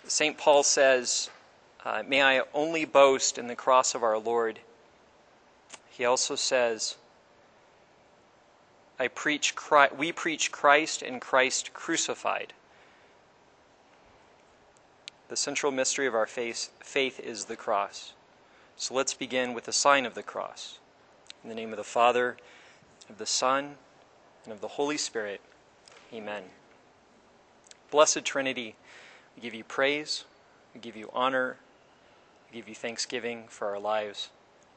St. Paul says, may I only boast in the cross of our Lord. He also says, we preach Christ and Christ crucified. The central mystery of our faith is the cross. So let's begin with the sign of the cross. In the name of the Father, of the Son, and of the Holy Spirit. Amen. Blessed Trinity, we give you praise, we give you honor, we give you thanksgiving for our lives.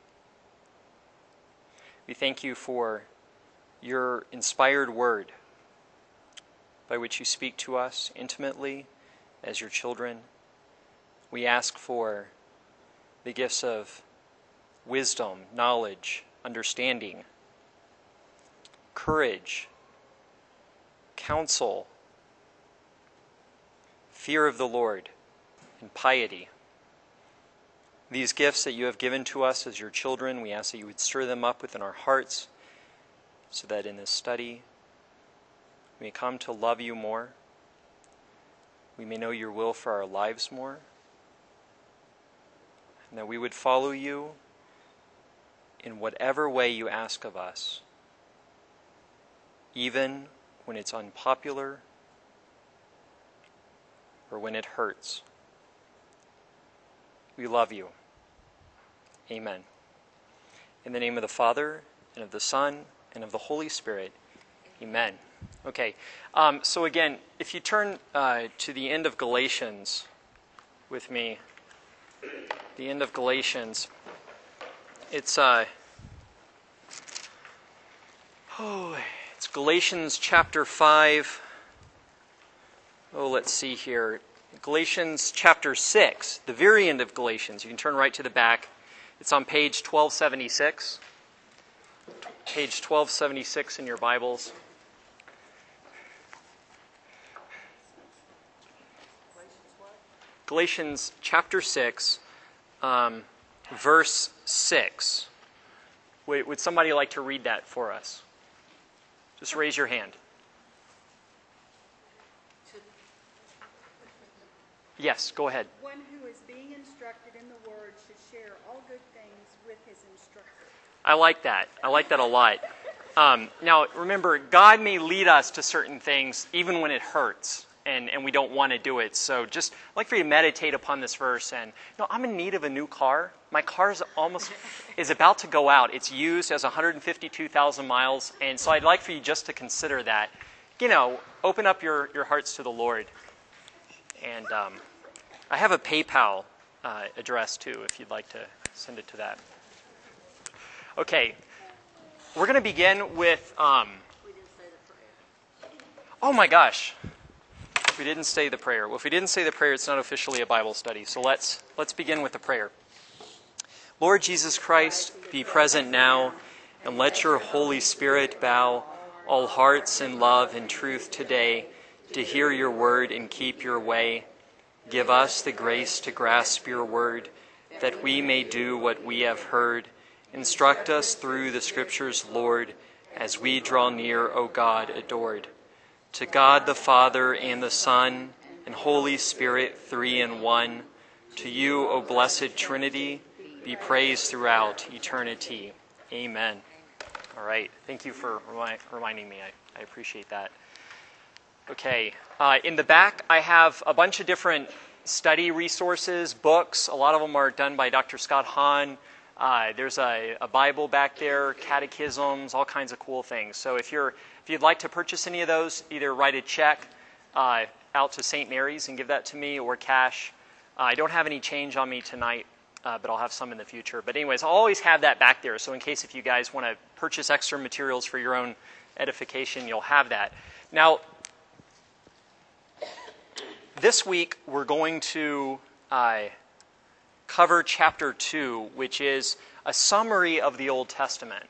We thank you for your inspired word by which you speak to us intimately as your children. We ask for the gifts of wisdom, knowledge, understanding, courage, counsel, fear of the Lord, and piety. These gifts that you have given to us as your children, we ask that you would stir them up within our hearts so that in this study we may come to love you more, we may know your will for our lives more, and that we would follow you in whatever way you ask of us, even when it's unpopular or when it hurts. We love you. Amen. In the name of the Father, and of the Son, and of the Holy Spirit. Amen. Okay, so again, if you turn to the end of Galatians with me, the end of Galatians, it's Galatians chapter 5. Let's see here. Galatians chapter 6, the very end of Galatians. You can turn right to the back. It's on page 1276. Page 1276 in your Bibles. Galatians chapter 6, verse 6. Would somebody like to read that for us? Just raise your hand. Yes, go ahead. One who is being instructed in the Word should share all good things with his instructor. I like that. I like that a lot. Now, remember, God may lead us to certain things even when it hurts and we don't want to do it. So just I'd like for you to meditate upon this verse. And I'm in need of a new car. My car is about to go out. It's used as 152,000 miles. And so I'd like for you just to consider that. Open up your hearts to the Lord. And I have a PayPal address, too, if you'd like to send it to that. Okay, we're going to begin with... We didn't say the prayer. Oh, my gosh. We didn't say the prayer. Well, if we didn't say the prayer, it's not officially a Bible study. So let's begin with the prayer. Lord Jesus Christ, be present now, and let your Holy Spirit bow all hearts in love and truth today, to hear your word and keep your way. Give us the grace to grasp your word, that we may do what we have heard. Instruct us through the Scriptures, Lord, as we draw near, O God adored. To God the Father and the Son and Holy Spirit, three in one. To you, O blessed Trinity, be praised throughout eternity. Amen. All right. Thank you for reminding me. I appreciate that. Okay, in the back I have a bunch of different study resources, books. A lot of them are done by Dr. Scott Hahn. There's a Bible back there, catechisms, all kinds of cool things. So if you'd like to purchase any of those, either write a check out to St. Mary's and give that to me, or cash. I don't have any change on me tonight, but I'll have some in the future. But anyways, I'll always have that back there. So in case if you guys want to purchase extra materials for your own edification, you'll have that. Now, this week, we're going to cover chapter 2, which is a summary of the Old Testament.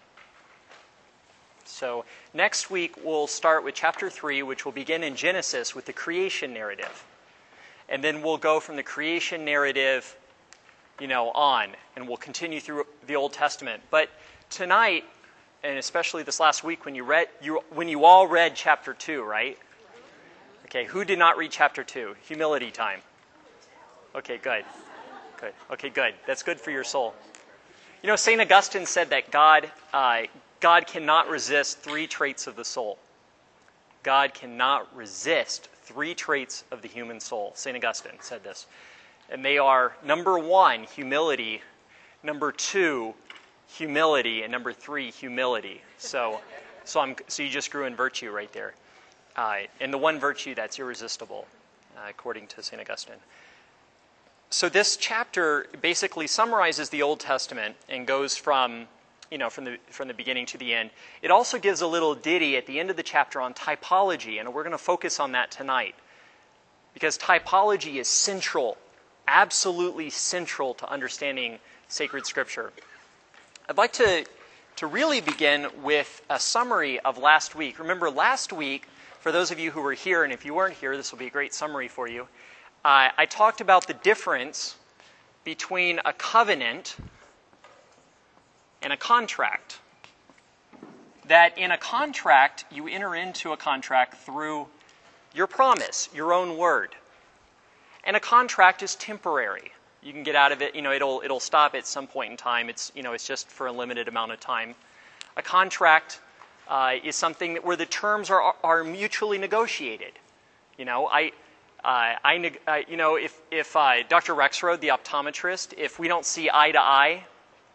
So next week, we'll start with chapter 3, which will begin in Genesis with the creation narrative. And then we'll go from the creation narrative, on, and we'll continue through the Old Testament. But tonight, and especially this last week, when you all read chapter 2, right? Okay, who did not read chapter 2? Humility time. Okay, good. Good. Okay, good. That's good for your soul. You know, St. Augustine said that God cannot resist 3 traits of the soul. God cannot resist 3 traits of the human soul. St. Augustine said this. And they are, number 1, humility. Number 2, humility. And number 3, humility. So you just grew in virtue right there. And the one virtue that's irresistible, according to St. Augustine. So this chapter basically summarizes the Old Testament and goes from the beginning to the end. It also gives a little ditty at the end of the chapter on typology, and we're going to focus on that tonight. Because typology is central, absolutely central to understanding sacred Scripture. I'd like to really begin with a summary of last week. Remember, last week, for those of you who were here, and if you weren't here, this will be a great summary for you, I talked about the difference between a covenant and a contract. That in a contract, you enter into a contract through your promise, your own word. And a contract is temporary. You can get out of it, it'll stop at some point in time. It's just for a limited amount of time. A contract is something where the terms are mutually negotiated. If Dr. Rexroad, the optometrist, if we don't see eye to eye,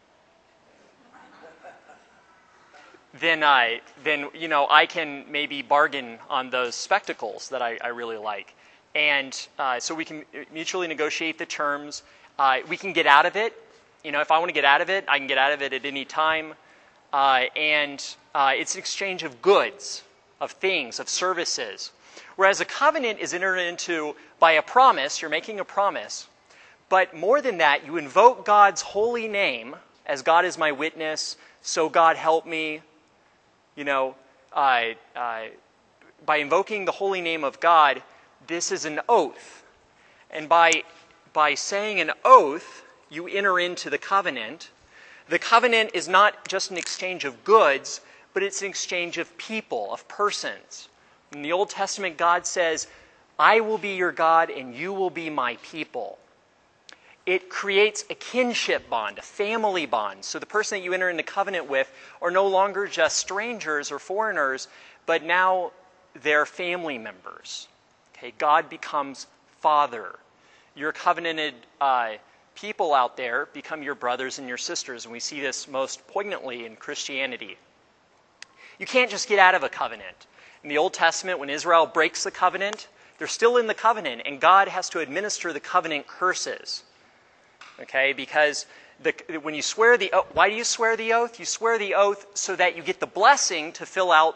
then I can maybe bargain on those spectacles that I really like. And so we can mutually negotiate the terms. We can get out of it. If I want to get out of it, I can get out of it at any time. And it's an exchange of goods, of things, of services. Whereas a covenant is entered into by a promise. You're making a promise. But more than that, you invoke God's holy name, as God is my witness, so God help me. By invoking the holy name of God, this is an oath. And by saying an oath, you enter into the covenant. The covenant is not just an exchange of goods, but it's an exchange of people, of persons. In the Old Testament, God says, I will be your God and you will be my people. It creates a kinship bond, a family bond. So the person that you enter into covenant with are no longer just strangers or foreigners, but now they're family members. Okay, God becomes Father. Your covenanted people out there become your brothers and your sisters, and we see this most poignantly in Christianity. You can't just get out of a covenant. In the Old Testament, when Israel breaks the covenant, they're still in the covenant, and God has to administer the covenant curses. Okay, because when you swear the oath, why do you swear the oath? You swear the oath so that you get the blessing to fulfill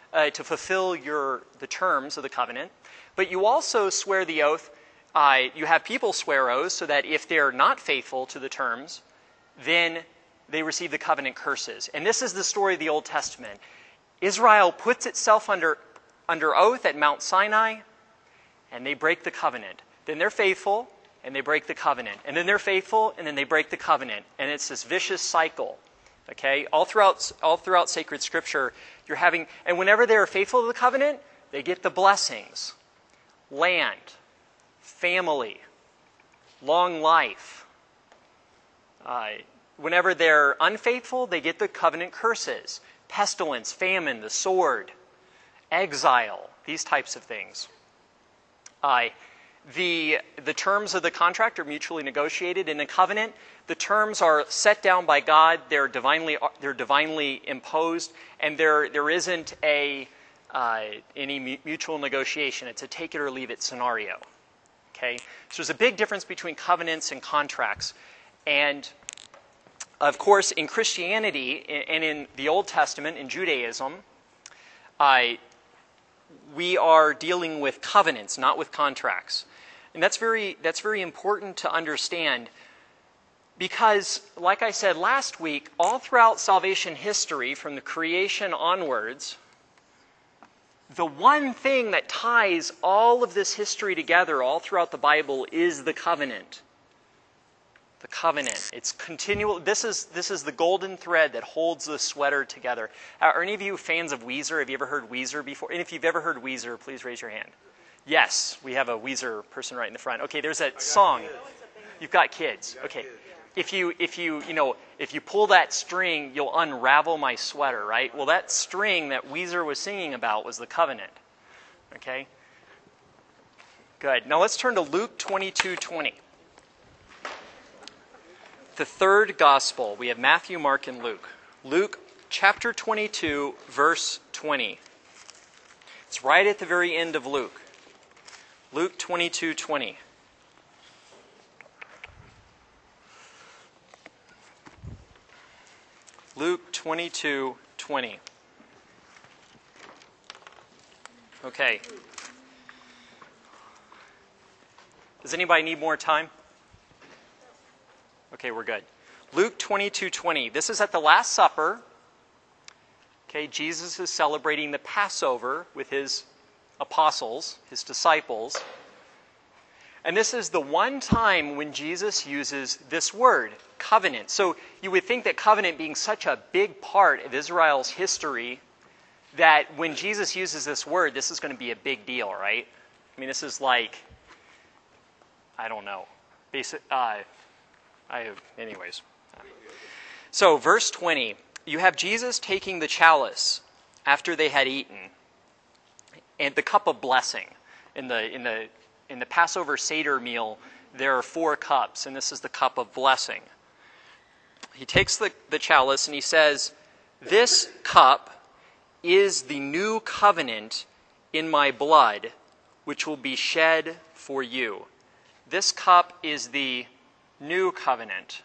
the terms of the covenant. But you also swear the oath. You have people swear oaths so that if they're not faithful to the terms, then they receive the covenant curses. And this is the story of the Old Testament. Israel puts itself under oath at Mount Sinai, and they break the covenant. Then they're faithful, and they break the covenant. And then they're faithful, and then they break the covenant. And it's this vicious cycle. Okay? All throughout sacred Scripture, you're having, and whenever they are faithful to the covenant, they get the blessings. Land, family, long life. Whenever they're unfaithful, they get the covenant curses. Pestilence, famine, the sword, exile, these types of things. The terms of the contract are mutually negotiated. In a covenant, the terms are set down by God. They're divinely imposed, and there isn't any mutual negotiation. It's a take it or leave it scenario. Okay, so there's a big difference between covenants and contracts, and of course, in Christianity and in the Old Testament, in Judaism, we are dealing with covenants, not with contracts. And that's very important to understand because, like I said last week, all throughout salvation history, from the creation onwards, the one thing that ties all of this history together all throughout the Bible is the covenant. The covenant. It's continual. This is the golden thread that holds the sweater together. Are any of you fans of Weezer? Have you ever heard Weezer before? And if you've ever heard Weezer, please raise your hand. Yes, we have a Weezer person right in the front. Okay, there's that song. You've got kids. Okay. If you pull that string, you'll unravel my sweater, right? Well, that string that Weezer was singing about was the covenant. Okay? Good. Now let's turn to Luke 22:20. The third gospel. We have Matthew, Mark, and Luke. Luke chapter 22, verse 20. It's right at the very end of Luke. Luke 22:20. Luke 22:20. Okay. Does anybody need more time? Okay, we're good. Luke 22:20. This is at the Last Supper. Okay, Jesus is celebrating the Passover with his apostles, his disciples. And this is the one time when Jesus uses this word, covenant. So you would think that covenant being such a big part of Israel's history, that when Jesus uses this word, this is going to be a big deal, right? I mean, this is like, I don't know. Anyways. So, verse 20. You have Jesus taking the chalice after they had eaten, and the cup of blessing. In the Passover Seder meal, there are 4 cups, and this is the cup of blessing. He takes the chalice and he says, "This cup is the new covenant in my blood, which will be shed for you." This cup is the new covenant.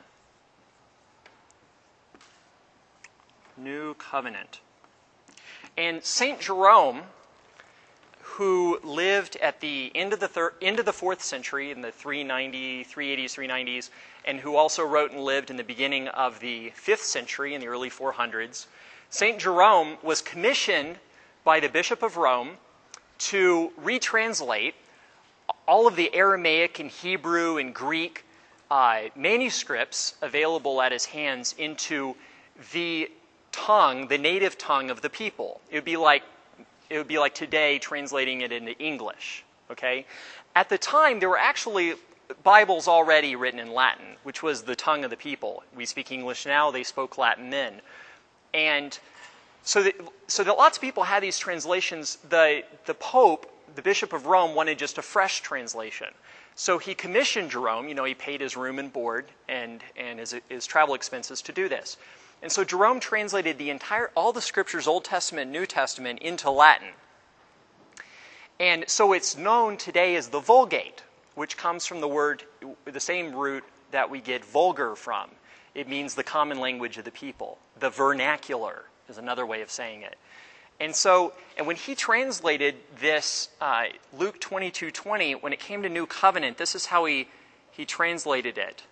New covenant. And St. Jerome, who lived at the end of the 4th century, in the 380s, 390s, and who also wrote and lived in the beginning of the 5th century, in the early 400s, St. Jerome was commissioned by the Bishop of Rome to retranslate all of the Aramaic and Hebrew and Greek manuscripts available at his hands into the tongue, the native tongue of the people. It would be like today translating it into English. Okay? At the time, there were actually Bibles already written in Latin, which was the tongue of the people. We speak English now, they spoke Latin then. And so that lots of people had these translations. The Pope, the Bishop of Rome, wanted just a fresh translation. So he commissioned Jerome, he paid his room and board and his travel expenses to do this. And so Jerome translated all the scriptures, Old Testament, New Testament, into Latin. And so it's known today as the Vulgate, which comes from the same root that we get vulgar from. It means the common language of the people. The vernacular is another way of saying it. And when he translated this, Luke 22:20, when it came to New Covenant, this is how he translated it.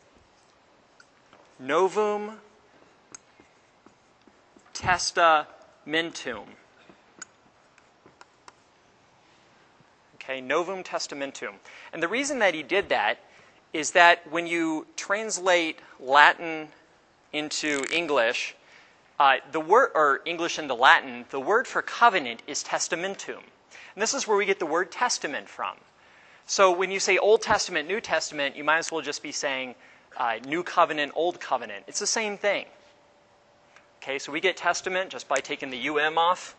Novum Testamentum. Okay, Novum Testamentum. And the reason that he did that is that when you translate Latin into English, English into Latin, the word for covenant is testamentum. And this is where we get the word testament from. So when you say Old Testament, New Testament, you might as well just be saying New Covenant, Old Covenant. It's the same thing. Okay, so we get testament just by taking the UM off.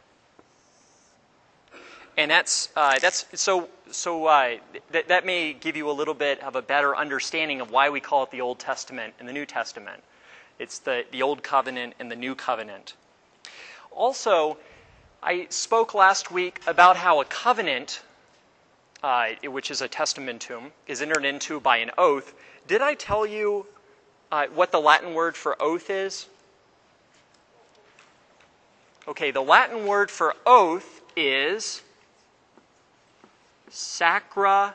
And that may give you a little bit of a better understanding of why we call it the Old Testament and the New Testament. It's the Old Covenant and the New Covenant. Also, I spoke last week about how a covenant, which is a testamentum, is entered into by an oath. Did I tell you what the Latin word for oath is? Okay, the Latin word for oath is sacramentum.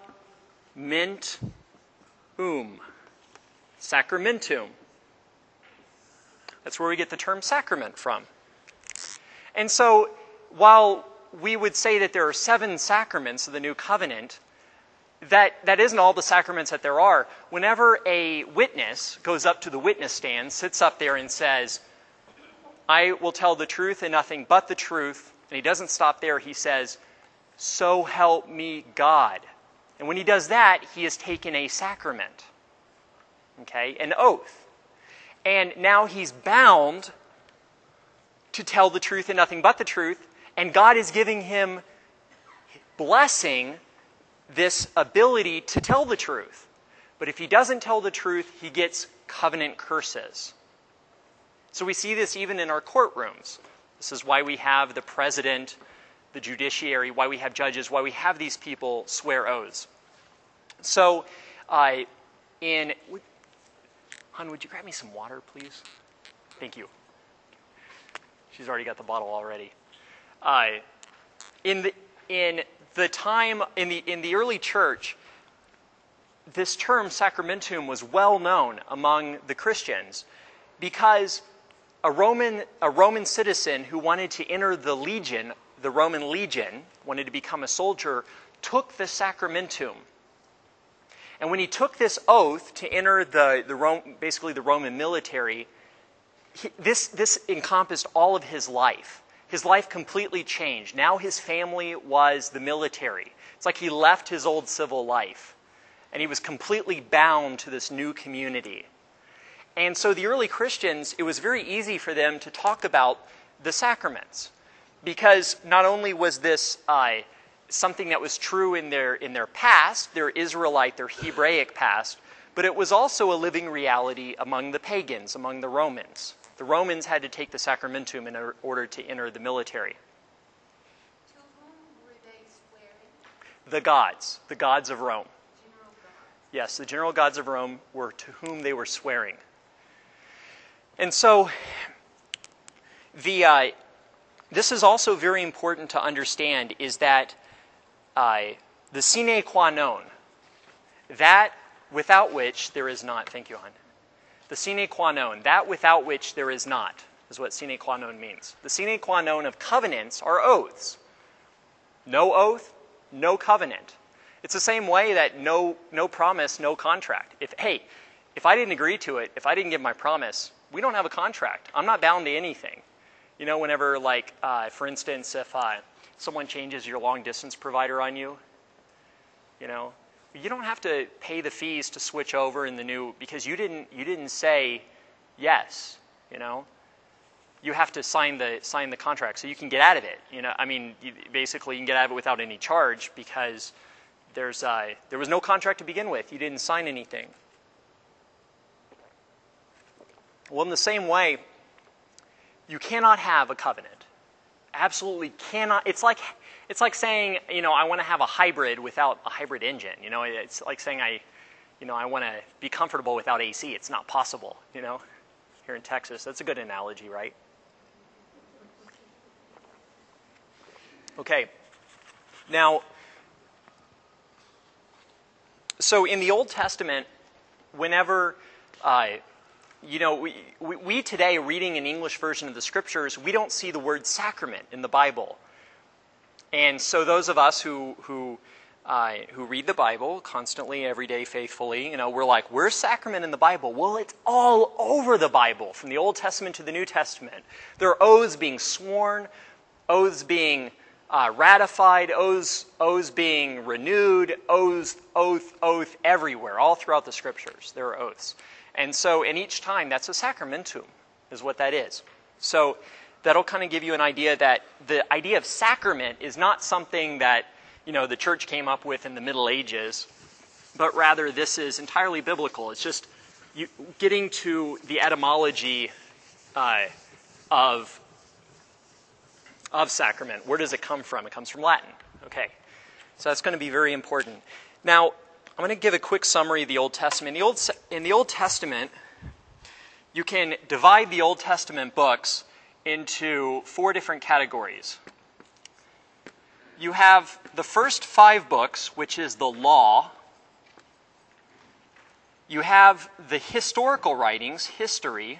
Sacramentum. That's where we get the term sacrament from. And so, while we would say that there are 7 sacraments of the New Covenant, that isn't all the sacraments that there are. Whenever a witness goes up to the witness stand, sits up there and says, "I will tell the truth and nothing but the truth," and he doesn't stop there, he says, so help me God. And when he does that, he has taken a sacrament, okay, an oath. And now he's bound to tell the truth and nothing but the truth, and God is giving him blessing this ability to tell the truth. But if he doesn't tell the truth, he gets covenant curses. So we see this even in our courtrooms. This is why we have the president, the judiciary, why we have judges, why we have these people swear oaths. So, Hon, would you grab me some water, please? Thank you. She's already got the bottle already. In the early church, this term sacramentum was well known among the Christians because a Roman citizen who wanted to enter the Roman legion, wanted to become a soldier, took the sacramentum. And when he took this oath to enter basically the Roman military, this encompassed all of his life. His life completely changed. Now his family was the military. It's like he left his old civil life, and he was completely bound to this new community. And so the early Christians, it was very easy for them to talk about the sacraments, because not only was this something that was true in their past, their Israelite, their Hebraic past, but it was also a living reality among the pagans, among the Romans. The Romans had to take the sacramentum in order to enter the military. To whom were they swearing? The gods of Rome. General gods. Yes, the general gods of Rome were to whom they were swearing. And so, this is also very important to understand, is that the sine qua non, that without which there is not, thank you, hon. The sine qua non, that without which there is not, is what sine qua non means. The sine qua non of covenants are oaths. No oath, no covenant. It's the same way that no promise, no contract. If I didn't agree to it, if I didn't give my promise, we don't have a contract. I'm not bound to anything. You know, whenever, for instance, if someone changes your long-distance provider on you, you know, you don't have to pay the fees to switch over in the new, because you didn't say yes, you know. You have to sign the contract so you can get out of it. You know, I mean, basically you can get out of it without any charge because there was no contract to begin with. You didn't sign anything. Well, in the same way, you cannot have a covenant. Absolutely cannot. It's like saying, you know, I want to have a hybrid without a hybrid engine. You know, it's like saying I want to be comfortable without AC. It's not possible, you know, here in Texas. That's a good analogy, right? Okay. Now, so in the Old Testament, whenever, you know, we today, reading an English version of the Scriptures, we don't see the word sacrament in the Bible. And so those of us who read the Bible constantly, every day, faithfully, you know, we're like, where's sacrament in the Bible? Well, it's all over the Bible, from the Old Testament to the New Testament. There are oaths being sworn, oaths being ratified, oaths being renewed, oath everywhere, all throughout the Scriptures. There are oaths. And so, and each time, that's a sacramentum, is what that is. So that'll kind of give you an idea that the idea of sacrament is not something that, you know, the church came up with in the Middle Ages, but rather this is entirely biblical. It's just getting to the etymology of sacrament. Where does it come from? It comes from Latin. Okay, so that's going to be very important. Now, I'm going to give a quick summary of the Old Testament. In the Old Testament, you can divide the Old Testament books into 4 different categories. You have the first 5 books, which is the law. You have the historical writings, history,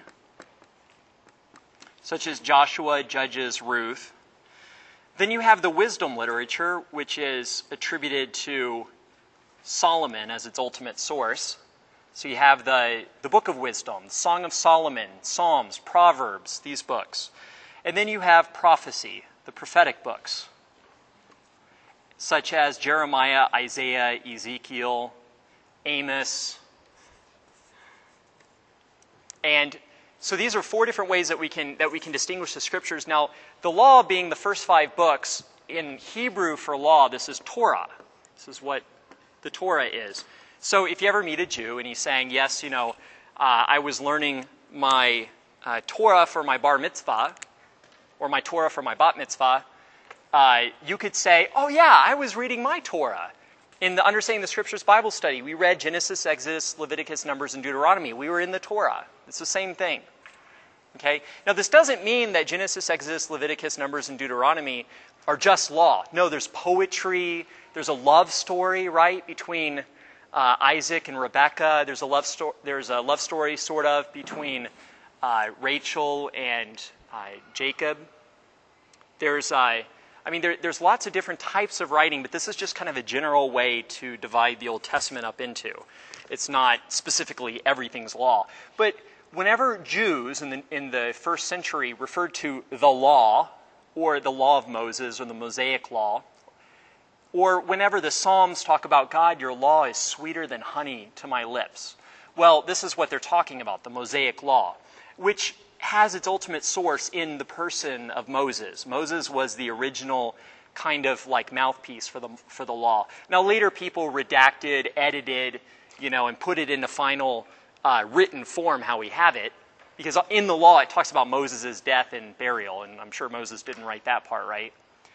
such as Joshua, Judges, Ruth. Then you have the wisdom literature, which is attributed to Solomon as its ultimate source. So you have the Book of Wisdom, Song of Solomon, Psalms, Proverbs, these books. And then you have prophecy, the prophetic books. such as Jeremiah, Isaiah, Ezekiel, Amos. And so these are 4 different ways that we can distinguish the scriptures. Now, the law being the first 5 books, in Hebrew for law, this is Torah. This is what the Torah is. So if you ever meet a Jew and he's saying, yes, I was learning my Torah for my bar mitzvah, or my Torah for my bat mitzvah, you could say, oh yeah, I was reading my Torah. In the Understanding the Scriptures Bible study, we read Genesis, Exodus, Leviticus, Numbers, and Deuteronomy. We were in the Torah. It's the same thing. Okay? Now, this doesn't mean that Genesis, Exodus, Leviticus, Numbers, and Deuteronomy are just law. No, there's poetry. There's a love story, right, between Isaac and Rebekah. There's a love story, sort of, between Rachel and Jacob. There's lots of different types of writing, but this is just kind of a general way to divide the Old Testament up into. It's not specifically everything's law. But whenever Jews in the first century referred to the law, or the law of Moses, or the Mosaic law, or whenever the Psalms talk about, God, your law is sweeter than honey to my lips, well, this is what they're talking about, the Mosaic law, which has its ultimate source in the person of Moses. Moses was the original kind of like mouthpiece for the law. Now later people redacted, edited, and put it in the final written form how we have it, because in the law it talks about Moses' death and burial, and I'm sure Moses didn't write that part, right?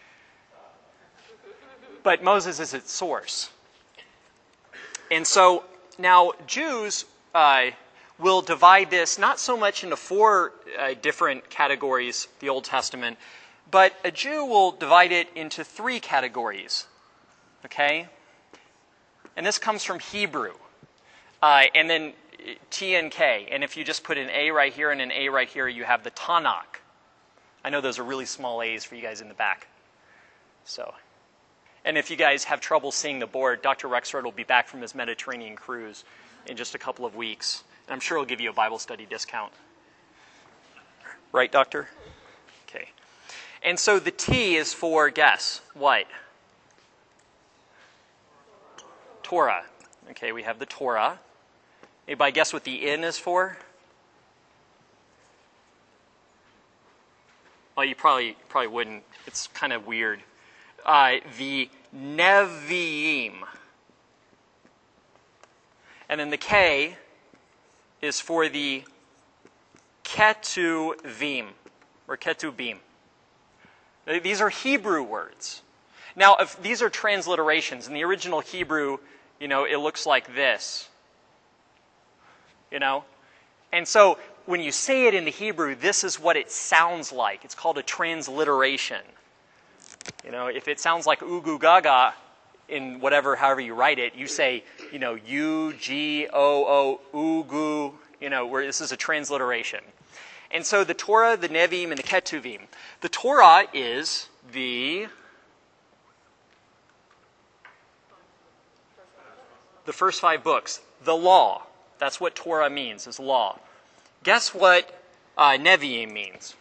But Moses is its source. And so now Jews will divide this not so much into 4 different categories, the Old Testament, but a Jew will divide it into 3 categories, okay? And this comes from Hebrew, and then T and K. And if you just put an A right here and an A right here, you have the Tanakh. I know those are really small A's for you guys in the back. So, and if you guys have trouble seeing the board, Dr. Rexford will be back from his Mediterranean cruise in just a couple of weeks. And I'm sure he'll give you a Bible study discount. Right, Doctor? Okay. And so the T is for, guess, what? Torah. Okay, we have the Torah. Anybody guess what the N is for? Oh, you probably wouldn't. It's kind of weird. The Nevi'im. And then the K is for the Ketuvim, or Ketubim. These are Hebrew words. Now, if these are transliterations. In the original Hebrew, it looks like this. And so when you say it in the Hebrew, this is what it sounds like. It's called a transliteration. If it sounds like ugu gaga in however you write it, you say, U-G-O-O, ugu, where this is a transliteration. And so the Torah, the Nevi'im, and the Ketuvim. The Torah is the first 5 books. The law. That's what Torah means, is law. Guess what Nevi'im means?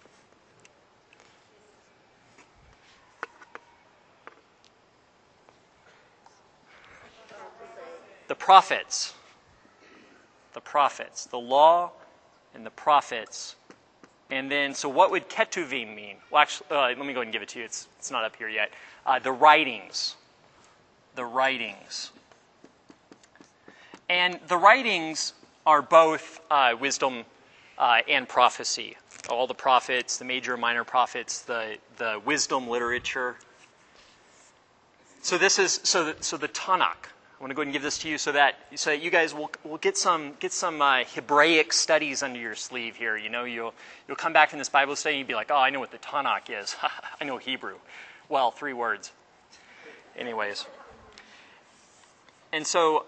The prophets. The prophets. The law and the prophets. And then, so what would Ketuvim mean? Well, actually, let me go ahead and give it to you. It's not up here yet. The writings. The writings. And the writings are both wisdom and prophecy. All the prophets, the major and minor prophets, the wisdom literature. So this is the Tanakh. I want to go ahead and give this to you so that you guys will get some Hebraic studies under your sleeve here. You'll come back from this Bible study and you'll be like, oh, I know what the Tanakh is. I know Hebrew. Well, 3 words. Anyways. And so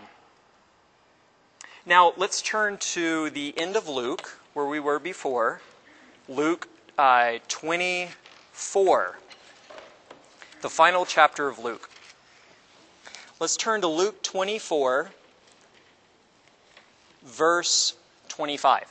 now let's turn to the end of Luke, where we were before. Luke 24. The final chapter of Luke. Let's turn to Luke 24, verse 25.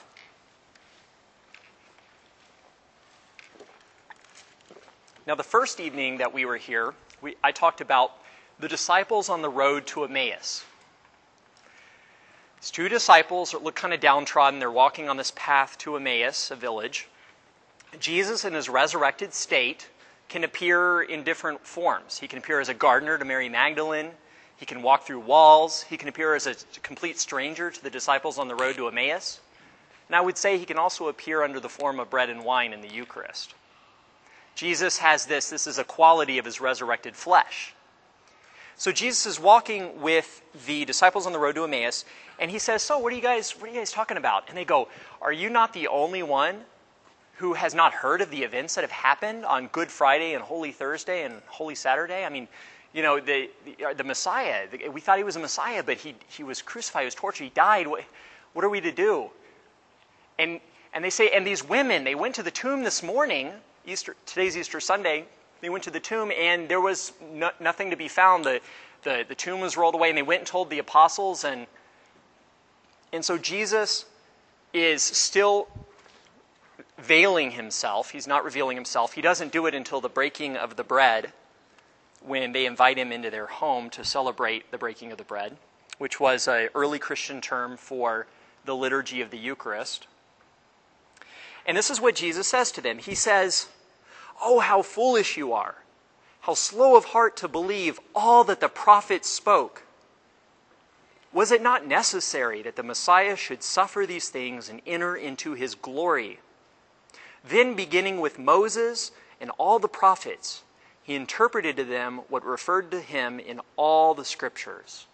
Now, the first evening that we were here, I talked about the disciples on the road to Emmaus. These two disciples look kind of downtrodden. They're walking on this path to Emmaus, a village. Jesus, in his resurrected state, can appear in different forms. He can appear as a gardener to Mary Magdalene. He can walk through walls. He can appear as a complete stranger to the disciples on the road to Emmaus. And I would say he can also appear under the form of bread and wine in the Eucharist. Jesus has this is a quality of his resurrected flesh. So Jesus is walking with the disciples on the road to Emmaus, and he says, "So, what are you guys talking about?" And they go, "Are you not the only one who has not heard of the events that have happened on Good Friday and Holy Thursday and Holy Saturday? I mean, you know, the Messiah, we thought he was a Messiah, but he was crucified, he was tortured, he died. What are we to do?" And they say, and these women, they went to the tomb this morning, today's Easter Sunday, they went to the tomb and there was nothing to be found. The tomb was rolled away, and they went and told the apostles, and so Jesus is still veiling himself. He's not revealing himself. He doesn't do it until the breaking of the bread, when they invite him into their home to celebrate the breaking of the bread, which was an early Christian term for the liturgy of the Eucharist. And this is what Jesus says to them. He says, "Oh, how foolish you are, how slow of heart to believe all that the prophets spoke. Was it not necessary that the Messiah should suffer these things and enter into his glory? Then, beginning with Moses and all the prophets, he interpreted to them what referred to him in all the scriptures."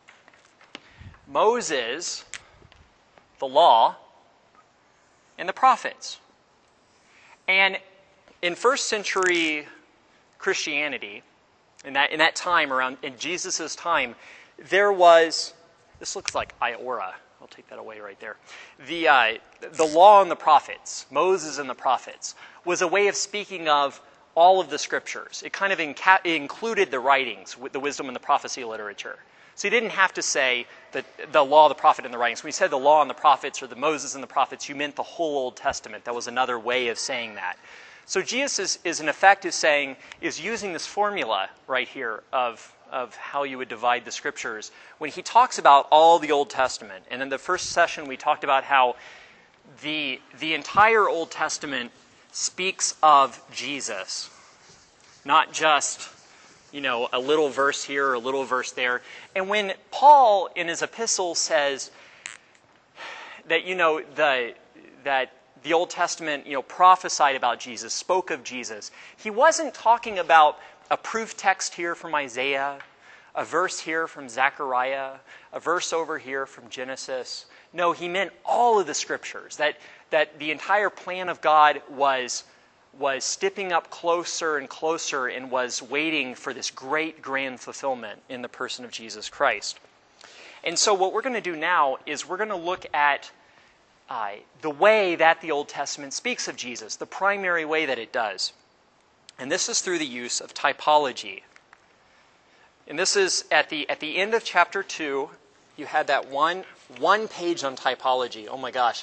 Moses, the law, and the prophets. And in first century Christianity, in that time, in Jesus' time, there was, this looks like Iora. I'll take that away right there. The law and the prophets, Moses and the prophets, was a way of speaking of all of the scriptures. It kind of included the writings, the wisdom and the prophecy literature. So you didn't have to say that the law, the prophet, and the writings. When you said the law and the prophets, or the Moses and the prophets, you meant the whole Old Testament. That was another way of saying that. So Jesus is in effect is using this formula right here of how you would divide the scriptures when he talks about all the Old Testament. And in the first session we talked about how the entire Old Testament speaks of Jesus, not just, you know, a little verse here or a little verse there. And when Paul in his epistle says that, you know, that the Old Testament, you know, prophesied about Jesus, spoke of Jesus, he wasn't talking about a proof text here from Isaiah, a verse here from Zechariah, a verse over here from Genesis. No, he meant all of the scriptures, that the entire plan of God was stepping up closer and closer and was waiting for this great grand fulfillment in the person of Jesus Christ. And so what we're going to do now is we're going to look at the way that the Old Testament speaks of Jesus, the primary way that it does. And this is through the use of typology. And this is at the end of chapter 2, you had that one page on typology. Oh my gosh.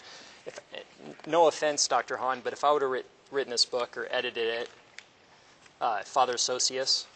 No offense, Dr. Hahn, but if I would have written this book or edited it, Father Sosius,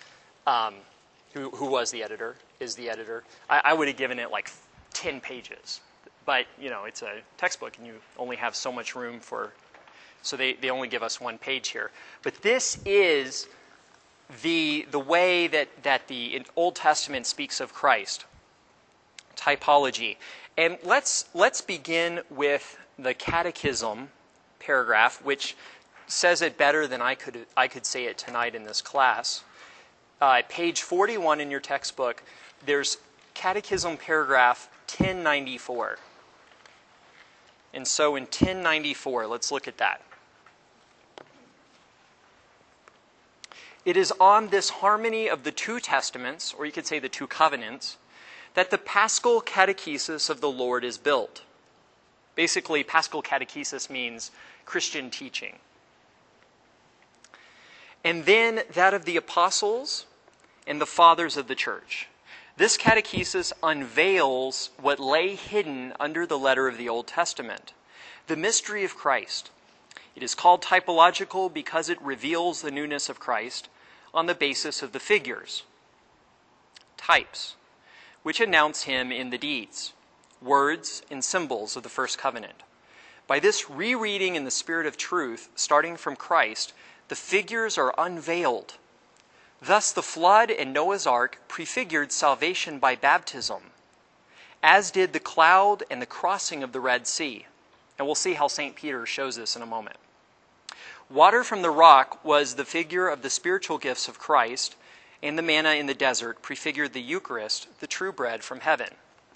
who was the editor, is the editor, I would have given it like 10 pages. But, you know, it's a textbook and you only have so much room for, so they only give us one page here. But this is the way that the Old Testament speaks of Christ. Typology. And let's begin with the Catechism paragraph, which says it better than I could say it tonight in this class. Page 41 in your textbook, there's Catechism paragraph 1094. And so in 1094, let's look at that. It is on this harmony of the two testaments, or you could say the two covenants, that the Paschal catechesis of the Lord is built. Basically, Paschal catechesis means Christian teaching. And then that of the apostles and the fathers of the church. This catechesis unveils what lay hidden under the letter of the Old Testament, the mystery of Christ. It is called typological because it reveals the newness of Christ, on the basis of the figures, types, which announce him in the deeds, words and symbols of the first covenant. By this rereading in the spirit of truth, starting from Christ, the figures are unveiled. Thus the flood and Noah's ark prefigured salvation by baptism, as did the cloud and the crossing of the Red Sea. And we'll see how St. Peter shows this in a moment. Water from the rock was the figure of the spiritual gifts of Christ, and the manna in the desert prefigured the Eucharist, the true bread from heaven.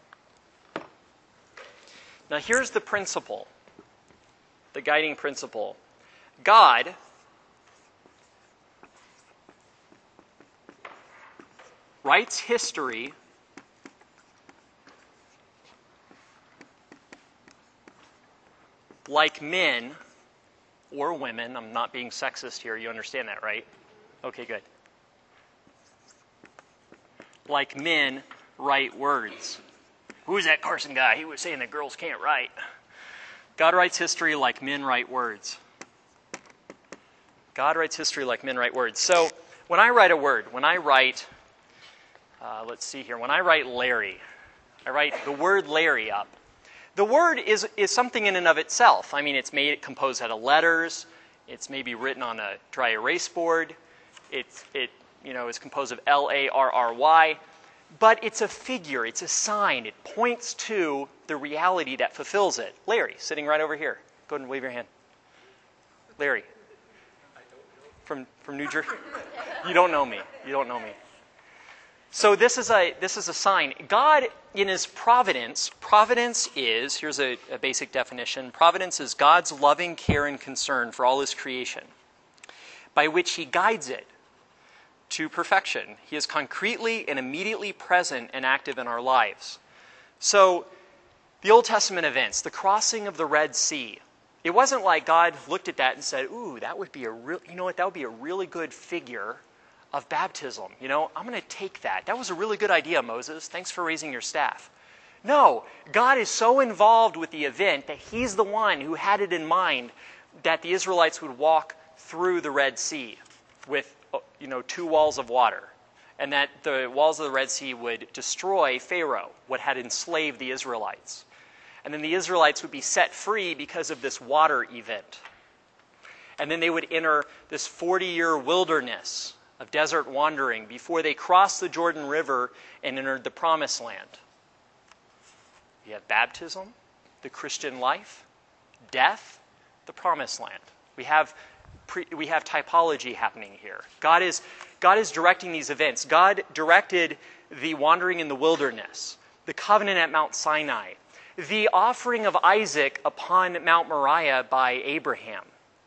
Now here's the principle, the guiding principle. God writes history like men or women. I'm not being sexist here. You understand that, right? Okay, good. Like men write words. Who's that Carson guy? He was saying that girls can't write. God writes history like men write words. God writes history like men write words. So when I write a word, when I write, let's see here, when I write Larry, I write the word Larry up. The word is something in and of itself. I mean, it's composed out of letters. It's maybe written on a dry erase board. It is composed of Larry. But it's a figure. It's a sign. It points to the reality that fulfills it. Larry, sitting right over here. Go ahead and wave your hand. Larry. From New Jersey. You don't know me. You don't know me. So this is a sign. God, in his providence is, here's a basic definition, providence is God's loving care and concern for all his creation, by which he guides it to perfection. He is concretely and immediately present and active in our lives. So the Old Testament events, the crossing of the Red Sea, it wasn't like God looked at that and said, ooh, that would be that would be a really good figure of baptism. I'm going to take that. That was a really good idea, Moses. Thanks for raising your staff. No, God is so involved with the event that he's the one who had it in mind that the Israelites would walk through the Red Sea with, 2 walls of water, and that the walls of the Red Sea would destroy Pharaoh, what had enslaved the Israelites. And then the Israelites would be set free because of this water event. And then they would enter this 40-year wilderness of desert wandering before they crossed the Jordan River and entered the Promised Land. We have baptism, the Christian life, death, the Promised Land. We have typology happening here. God is directing these events. God directed the wandering in the wilderness, the covenant at Mount Sinai, the offering of Isaac upon Mount Moriah by Abraham,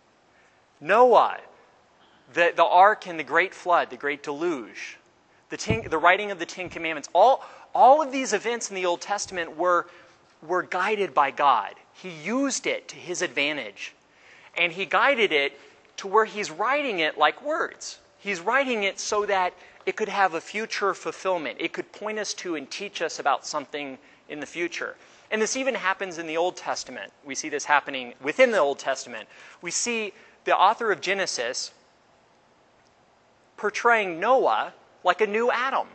Noah, the ark and the great flood, the great deluge, the writing of the Ten Commandments. All of these events in the Old Testament were guided by God. He used it to his advantage. And he guided it to where he's writing it like words. He's writing it so that it could have a future fulfillment. It could point us to and teach us about something in the future. And this even happens in the Old Testament. We see this happening within the Old Testament. We see the author of Genesis portraying Noah like a new Adam.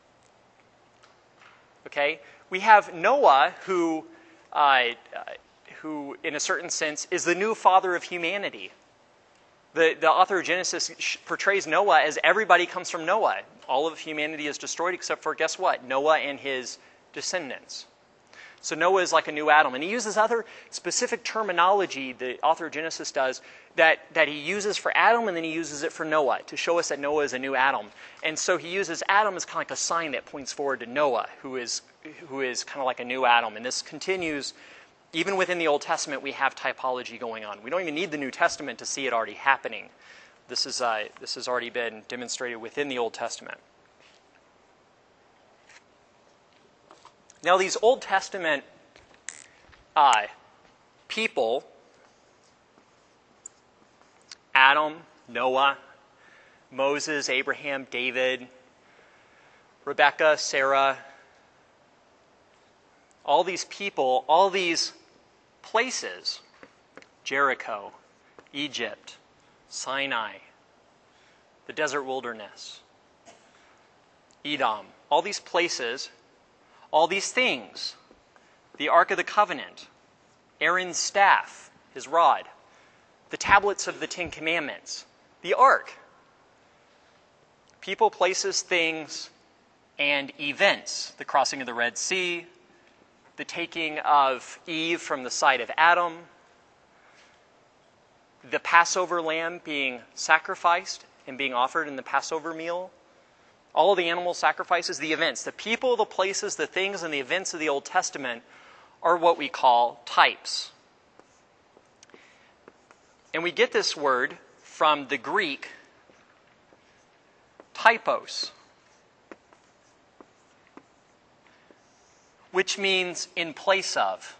Okay? We have Noah who in a certain sense is the new father of humanity. The author of Genesis portrays Noah as everybody comes from Noah. All of humanity is destroyed except for, guess what? Noah and his descendants. So Noah is like a new Adam. And he uses other specific terminology, the author of Genesis does, that he uses for Adam and then he uses it for Noah to show us that Noah is a new Adam. And so he uses Adam as kind of like a sign that points forward to Noah, who is kind of like a new Adam. And this continues, even within the Old Testament, we have typology going on. We don't even need the New Testament to see it already happening. This has already been demonstrated within the Old Testament. Now, these Old Testament people, Adam, Noah, Moses, Abraham, David, Rebekah, Sarah, all these people, all these places, Jericho, Egypt, Sinai, the desert wilderness, Edom, all these places, all these things, the Ark of the Covenant, Aaron's staff, his rod, the tablets of the Ten Commandments, the Ark, people, places, things, and events, the crossing of the Red Sea, the taking of Eve from the side of Adam, the Passover lamb being sacrificed and being offered in the Passover meal, all the animal sacrifices, the events, the people, the places, the things, and the events of the Old Testament are what we call types. And we get this word from the Greek typos, which means in place of.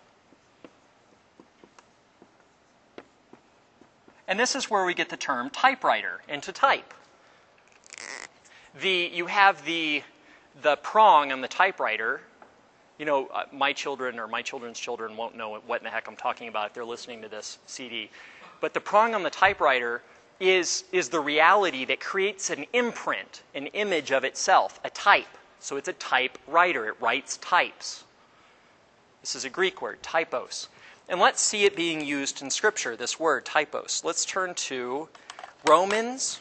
And this is where we get the term typewriter, and to type. You have the prong on the typewriter. You know, my children or my children's children won't know what in the heck I'm talking about if they're listening to this CD. But the prong on the typewriter is the reality that creates an imprint, an image of itself, a type. So it's a typewriter. It writes types. This is a Greek word, typos. And let's see it being used in Scripture, this word, typos. Let's turn to Romans.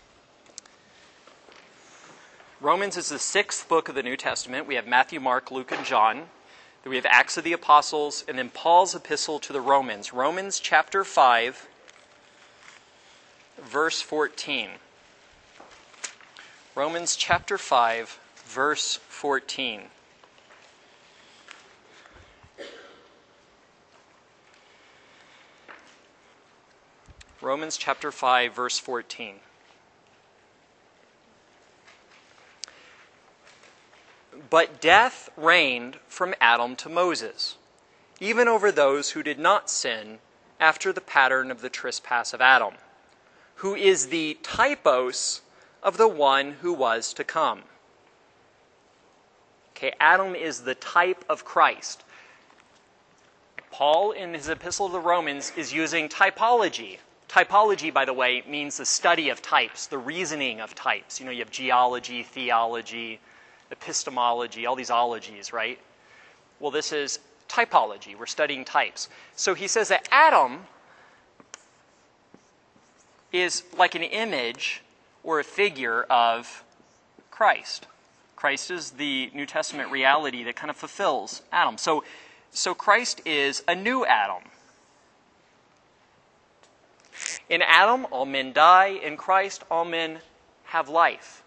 Romans is the 6th book of the New Testament. We have Matthew, Mark, Luke, and John. Then we have Acts of the Apostles, and then Paul's epistle to the Romans. Romans chapter 5, verse 14. Romans chapter 5, verse 14. Romans chapter 5, verse 14. But death reigned from Adam to Moses, even over those who did not sin after the pattern of the trespass of Adam, who is the typos of the one who was to come. Okay, Adam is the type of Christ. Paul, in his epistle to the Romans, is using typology. Typology, by the way, means the study of types, the reasoning of types. You know, you have geology, theology, epistemology, all these ologies, right? Well, this is typology. We're studying types. So he says that Adam is like an image or a figure of Christ. Christ is the New Testament reality that kind of fulfills Adam. So Christ is a new Adam. In Adam, all men die. In Christ, all men have life.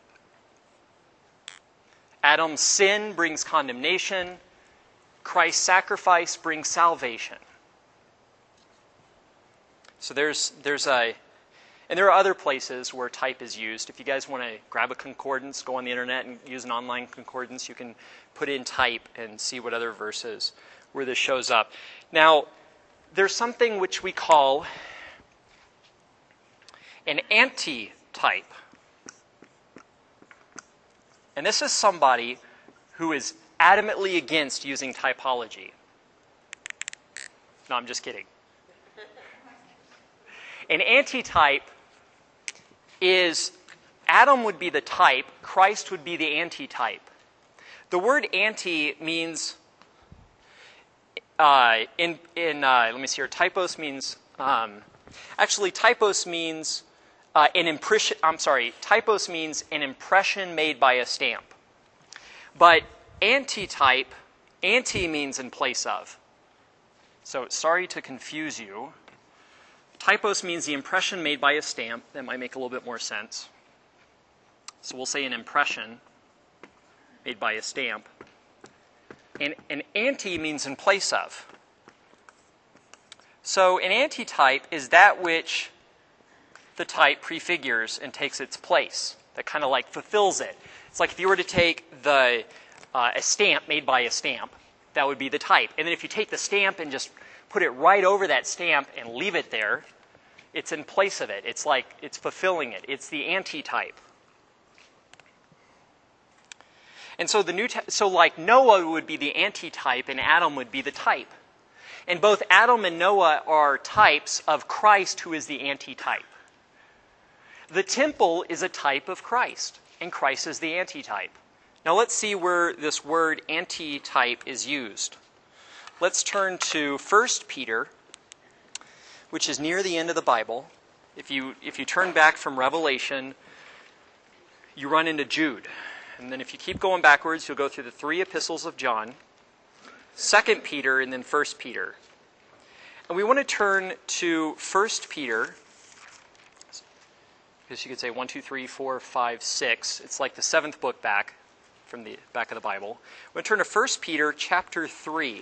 Adam's sin brings condemnation. Christ's sacrifice brings salvation. So there are other places where type is used. If you guys want to grab a concordance, go on the internet and use an online concordance, you can put in type and see what other verses where this shows up. Now, there's something which we call an anti-type. And this is somebody who is adamantly against using typology. No, I'm just kidding. An anti-type is Adam would be the type, Christ would be the anti-type. The word anti means, let me see here, typos means, typos means typos means an impression made by a stamp. But anti-type, anti means in place of. So sorry to confuse you. Typos means the impression made by a stamp. That might make a little bit more sense. So we'll say an impression made by a stamp. And an anti means in place of. So an anti-type is that which the type prefigures and takes its place. That kind of like fulfills it. It's like if you were to take a stamp made by a stamp, that would be the type. And then if you take the stamp and just put it right over that stamp and leave it there, it's in place of it. It's like it's fulfilling it. It's the anti-type. And so like Noah would be the anti-type and Adam would be the type. And both Adam and Noah are types of Christ, who is the anti-type. The temple is a type of Christ, and Christ is the antitype. Now let's see where this word antitype is used. Let's turn to 1 Peter, which is near the end of the Bible. If you turn back from Revelation, you run into Jude. And then if you keep going backwards, you'll go through the 3 epistles of John, 2 Peter, and then 1 Peter. And we want to turn to 1 Peter. I guess you could say 1, 2, 3, 4, 5, 6. It's like the 7th book back from the back of the Bible. We're going to turn to 1 Peter chapter 3.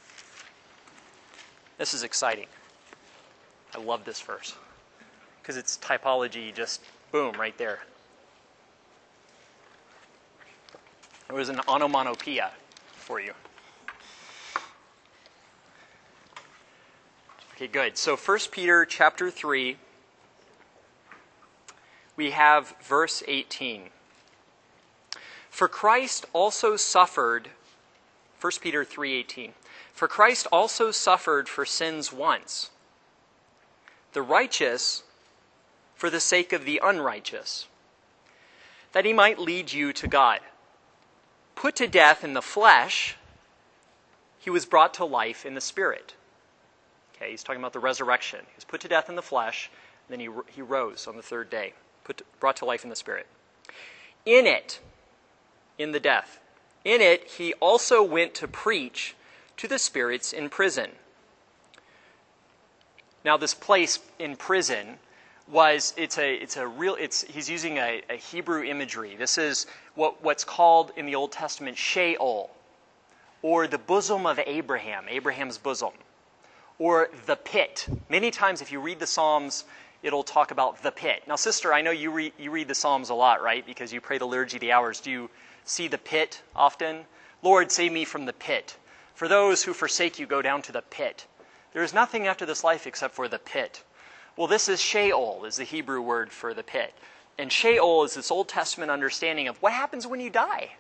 This is exciting. I love this verse because it's typology, just boom, right there. It was an onomatopoeia for you. Okay, good. So 1 Peter chapter 3, we have verse 18. For Christ also suffered, 1 Peter 3:18. For Christ also suffered for sins once, the righteous for the sake of the unrighteous, that he might lead you to God. Put to death in the flesh, he was brought to life in the spirit. Okay, he's talking about the resurrection. He was put to death in the flesh, and then he rose on the 3rd day, brought to life in the spirit. In the death, in it he also went to preach to the spirits in prison. Now this place in prison he's using a Hebrew imagery. This is what's called in the Old Testament Sheol, or the bosom of Abraham, Abraham's bosom, or the pit. Many times if you read the Psalms, it'll talk about the pit. Now, sister, I know you read the Psalms a lot, right? Because you pray the Liturgy of the Hours. Do you see the pit often? Lord, save me from the pit. For those who forsake you go down to the pit. There is nothing after this life except for the pit. Well, this is Sheol, is the Hebrew word for the pit. And Sheol is this Old Testament understanding of what happens when you die.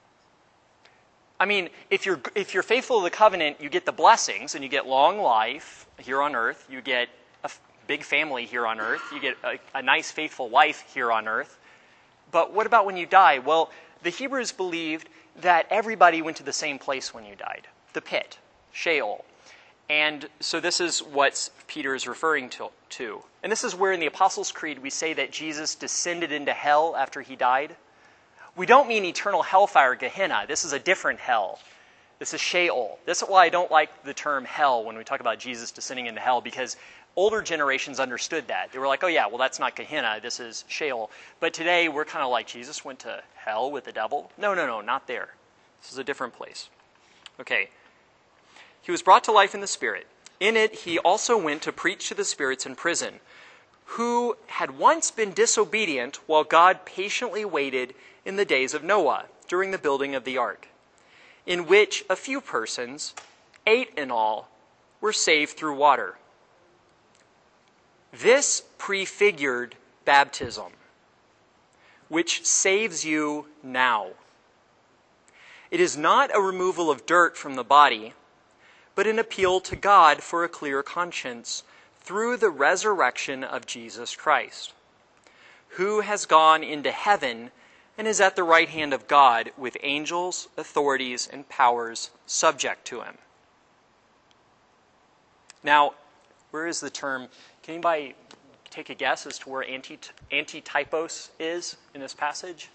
I mean, if you're faithful to the covenant, you get the blessings, and you get long life here on earth. You get a big family here on earth. You get a nice, faithful wife here on earth. But what about when you die? Well, the Hebrews believed that everybody went to the same place when you died, the pit, Sheol. And so this is what Peter is referring to. And this is where in the Apostles' Creed we say that Jesus descended into hell after he died. We don't mean eternal hellfire, Gehenna. This is a different hell. This is Sheol. This is why I don't like the term hell when we talk about Jesus descending into hell, because older generations understood that. They were like, oh yeah, well that's not Gehenna, this is Sheol. But today we're kind of like, Jesus went to hell with the devil? No, not there. This is a different place. Okay. He was brought to life in the Spirit. In it, he also went to preach to the spirits in prison, who had once been disobedient while God patiently waited in the days of Noah during the building of the ark, in which a few persons, 8 in all, were saved through water. This prefigured baptism, which saves you now. It is not a removal of dirt from the body, but an appeal to God for a clear conscience through the resurrection of Jesus Christ, who has gone into heaven and is at the right hand of God with angels, authorities, and powers subject to him. Now, where is the term? Can anybody take a guess as to where antitypos is in this passage?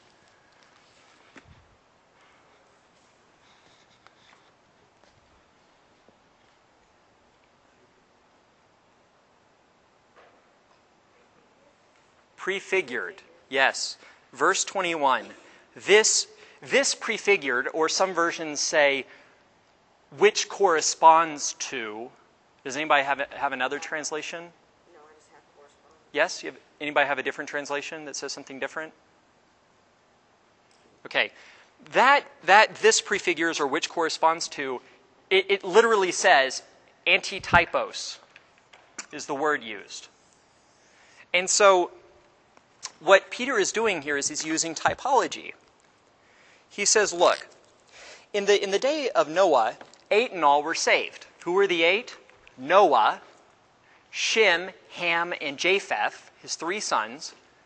Prefigured, yes. Verse 21. This prefigured, or some versions say, which corresponds to. Does anybody have another translation? No, I just have correspond. Yes? Anybody have a different translation that says something different? Okay. That this prefigures, or which corresponds to, it literally says antitypos is the word used. And so what Peter is doing here is he's using typology. He says, look, in the day of Noah, 8 in all were saved. Who were the 8? Noah, Shem, Ham, and Japheth, his 3 sons,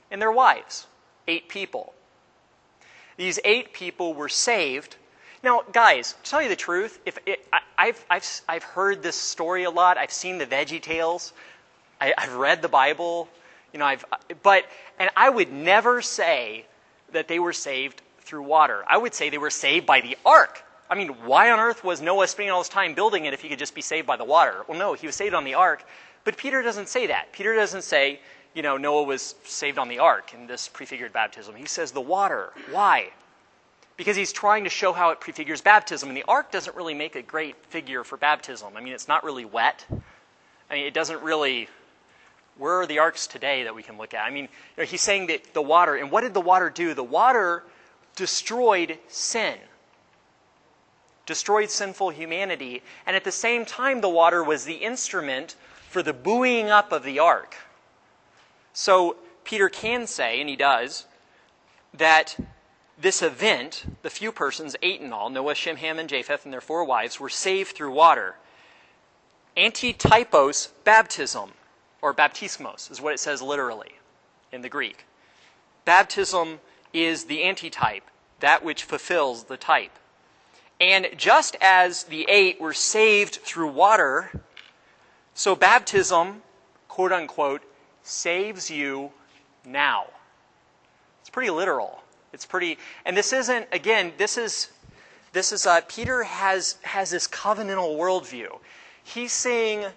and their wives. 8 people. These 8 people were saved. Now, guys, to tell you the truth, I've heard this story a lot. I've seen the Veggie Tales. I've read the Bible. And I would never say that they were saved through water. I would say they were saved by the ark. I mean, why on earth was Noah spending all his time building it if he could just be saved by the water? Well, no, he was saved on the ark. But Peter doesn't say that. Peter doesn't say, Noah was saved on the ark in this prefigured baptism. He says the water. Why? Because he's trying to show how it prefigures baptism. And the ark doesn't really make a great figure for baptism. I mean, it's not really wet. I mean, it doesn't really... Where are the arks today that we can look at? I mean, he's saying that the water, and what did the water do? The water destroyed sin, destroyed sinful humanity, and at the same time the water was the instrument for the buoying up of the ark. So Peter can say, and he does, that this event, the few persons, 8 in all, Noah, Shem, Ham, and Japheth and their 4 wives, were saved through water. Antitypos baptism, or baptismos, is what it says literally in the Greek. Baptism is the antitype, that which fulfills the type. And just as the 8 were saved through water, so baptism, quote unquote, saves you now. It's pretty literal. It's pretty, and this isn't, again, this is Peter has this covenantal worldview. He's saying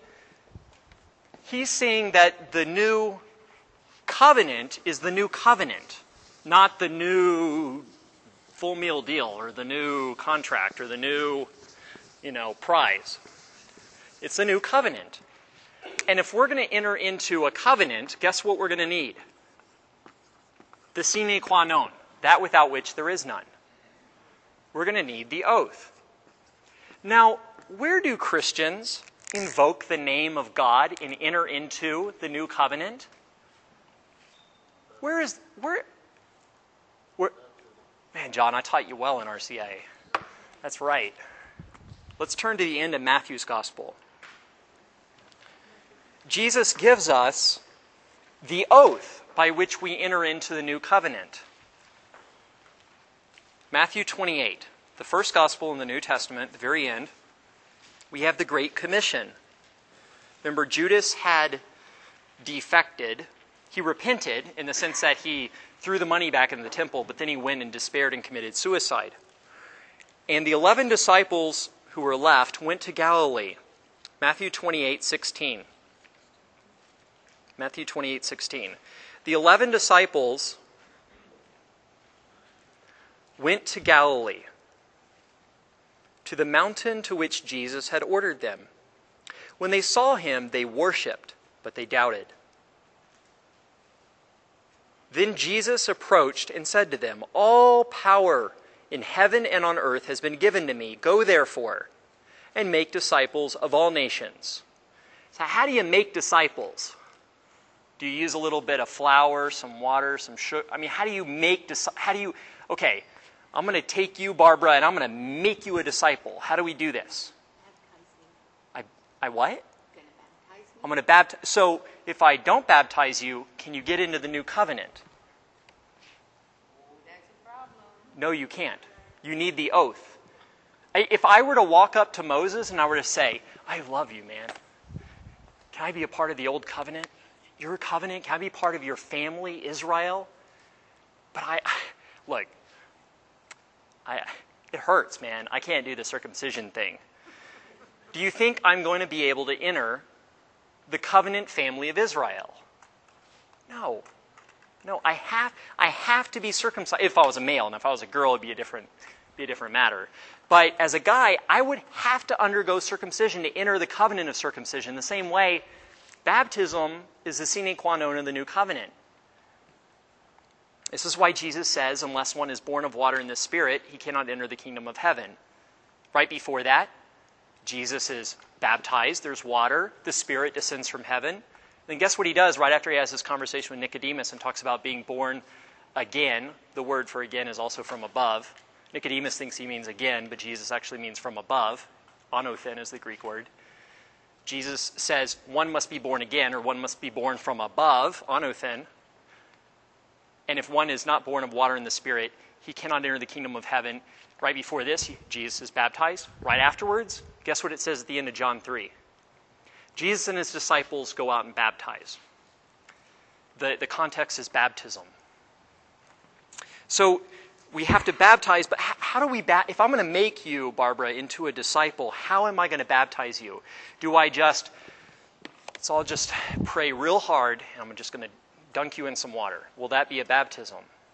that the new covenant is the new covenant, not the new full meal deal or the new contract or the new, prize. It's the new covenant. And if we're going to enter into a covenant, guess what we're going to need? The sine qua non, that without which there is none. We're going to need the oath. Now, where do Christians invoke the name of God and enter into the new covenant? Where? Man, John, I taught you well in RCA. That's right. Let's turn to the end of Matthew's Gospel. Jesus gives us the oath by which we enter into the new covenant. Matthew 28, the first Gospel in the New Testament, the very end. We have the Great Commission. Remember, Judas had defected. He repented in the sense that he threw the money back in the temple, but then he went and despaired and committed suicide. And the 11 disciples who were left went to Galilee. Matthew 28:16. Matthew 28:16. The 11 disciples went to Galilee, to the mountain to which Jesus had ordered them. When they saw him, they worshipped, but they doubted. Then Jesus approached and said to them, "All power in heaven and on earth has been given to me. Go therefore and make disciples of all nations." So how do you make disciples? Do you use a little bit of flour, some water, some sugar? I mean, how do you make okay, I'm going to take you, Barbara, and I'm going to make you a disciple. How do we do this? I what? I'm going to baptize. So if I don't baptize you, can you get into the new covenant? That's a problem. No, you can't. You need the oath. If I were to walk up to Moses and I were to say, "I love you, man. Can I be a part of the old covenant? Your covenant? Can I be part of your family, Israel?" But it hurts, man. I can't do the circumcision thing. Do you think I'm going to be able to enter the covenant family of Israel? No, I have to be circumcised. If I was a male, and if I was a girl, it'd be a different matter. But as a guy, I would have to undergo circumcision to enter the covenant of circumcision. The same way, baptism is the sine qua non of the new covenant. This is why Jesus says, unless one is born of water and the Spirit, he cannot enter the kingdom of heaven. Right before that, Jesus is baptized, there's water, the Spirit descends from heaven. Then guess what he does right after he has this conversation with Nicodemus and talks about being born again? The word for again is also from above. Nicodemus thinks he means again, but Jesus actually means from above. Anothen is the Greek word. Jesus says one must be born again, or one must be born from above, anothen. And if one is not born of water and the Spirit, he cannot enter the kingdom of heaven. Right before this, Jesus is baptized. Right afterwards, guess what it says at the end of John 3? Jesus and his disciples go out and baptize. The context is baptism. So we have to baptize, but how do we if I'm going to make you, Barbara, into a disciple, how am I going to baptize you? Do I just, so I'll just pray real hard, and I'm just going to dunk you in some water. Will that be a baptism?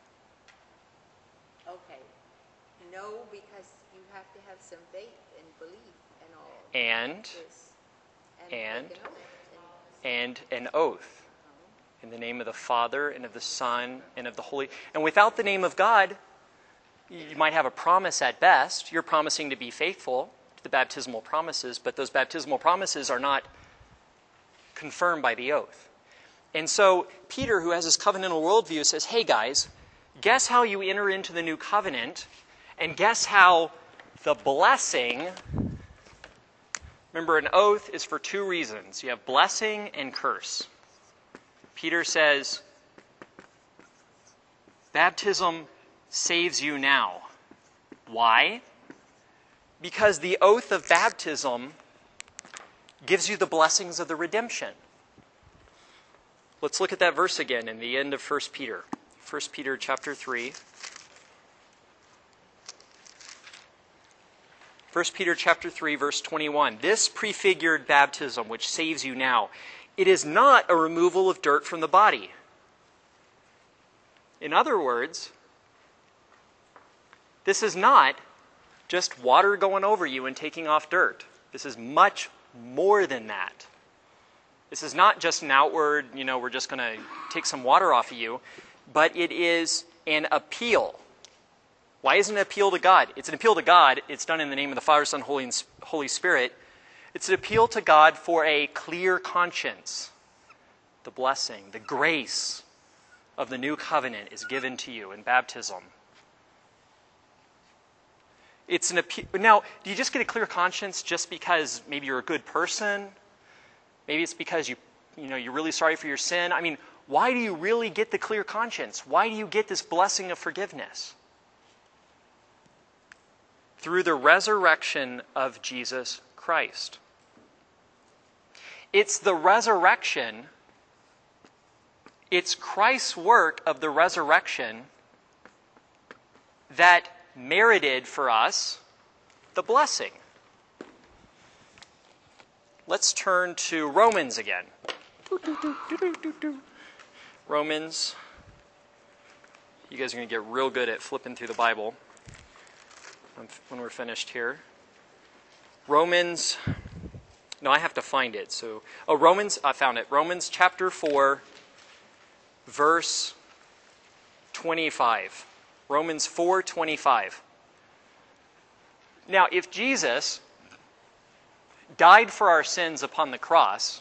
Okay. No, because you have to have some faith and belief and all. And make an oath. In the name of the Father, and of the Son, and of the Holy... And without the name of God, you might have a promise at best. You're promising to be faithful to the baptismal promises, but those baptismal promises are not confirmed by the oath. And so Peter, who has this covenantal worldview, says, hey guys, guess how you enter into the new covenant, and guess how the blessing... Remember, an oath is for two reasons. You have blessing and curse. Peter says, baptism saves you now. Why? Because the oath of baptism gives you the blessings of the redemption. Let's look at that verse again in the end of 1 Peter. 1 Peter chapter 3. 1 Peter chapter 3, verse 21. This prefigured baptism, which saves you now, it is not a removal of dirt from the body. In other words, this is not just water going over you and taking off dirt. This is much more than that. This is not just an outward, we're just going to take some water off of you, but it is an appeal. Why is it an appeal to God? It's an appeal to God. It's done in the name of the Father, Son, Holy Spirit. It's an appeal to God for a clear conscience. The blessing, the grace of the new covenant is given to you in baptism. It's an appeal. Now, do you just get a clear conscience just because maybe you're a good person? Maybe it's because you're really sorry for your sin. I mean, why do you really get the clear conscience? Why do you get this blessing of forgiveness? Through the resurrection of Jesus Christ. It's the resurrection, it's Christ's work of the resurrection that merited for us the blessing. Let's turn to Romans again. Romans. You guys are going to get real good at flipping through the Bible when we're finished here. Romans... No, I have to find it. Romans, I found it. Romans chapter 4, verse 25. Romans 4:25. Now, if Jesus died for our sins upon the cross,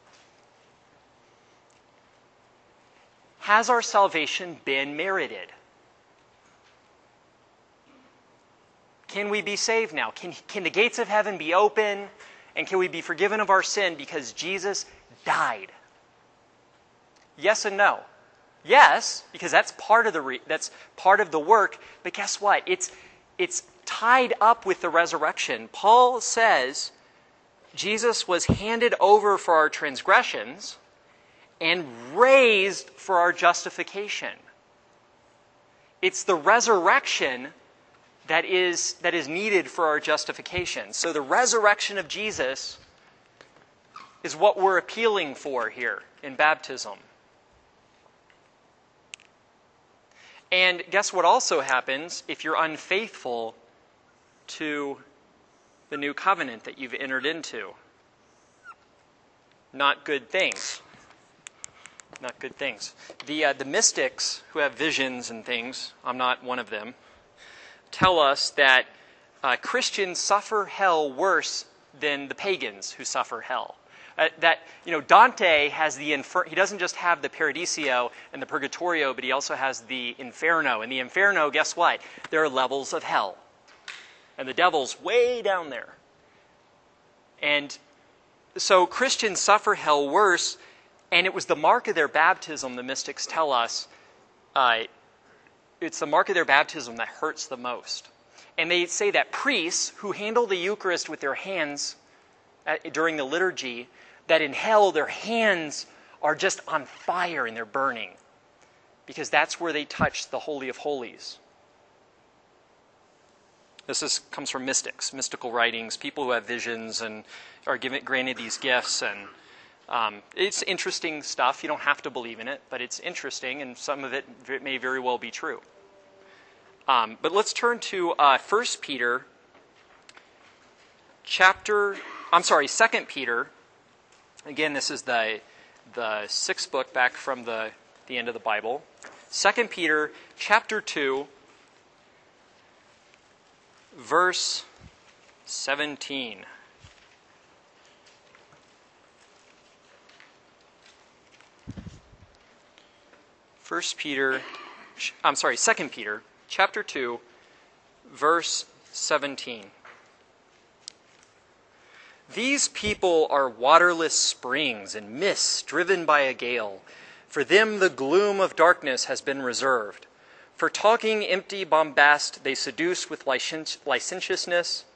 has our salvation been merited? Can we be saved now? Can the gates of heaven be open? And can we be forgiven of our sin because Jesus died? Yes and no. Yes, because that's part of the work. But guess what? It's tied up with the resurrection. Paul says Jesus was handed over for our transgressions and raised for our justification. It's the resurrection that is needed for our justification. So the resurrection of Jesus is what we're appealing for here in baptism. And guess what also happens if you're unfaithful to the new covenant that you've entered into? Not good things. Not good things. The mystics who have visions and things, I'm not one of them, tell us that Christians suffer hell worse than the pagans who suffer hell. Dante has the he doesn't just have the Paradiso and the Purgatorio, but he also has the Inferno. And the Inferno, guess what? There are levels of hell. And the devil's way down there. And so Christians suffer hell worse, and it was the mark of their baptism, the mystics tell us, it's the mark of their baptism that hurts the most. And they say that priests who handle the Eucharist with their hands during the liturgy, that in hell their hands are just on fire and they're burning, because that's where they touch the Holy of Holies. This comes from mystics, mystical writings, people who have visions and are granted these gifts. And it's interesting stuff. You don't have to believe in it, but it's interesting, and some of it may very well be true. But let's turn to 2 Peter. 2 Peter. Again, this is the sixth book back from the end of the Bible. 2 Peter chapter 2, verse 17. Second Peter chapter 2, verse 17. These people are waterless springs and mists driven by a gale. For them the gloom of darkness has been reserved. For talking empty bombast they seduce with licentious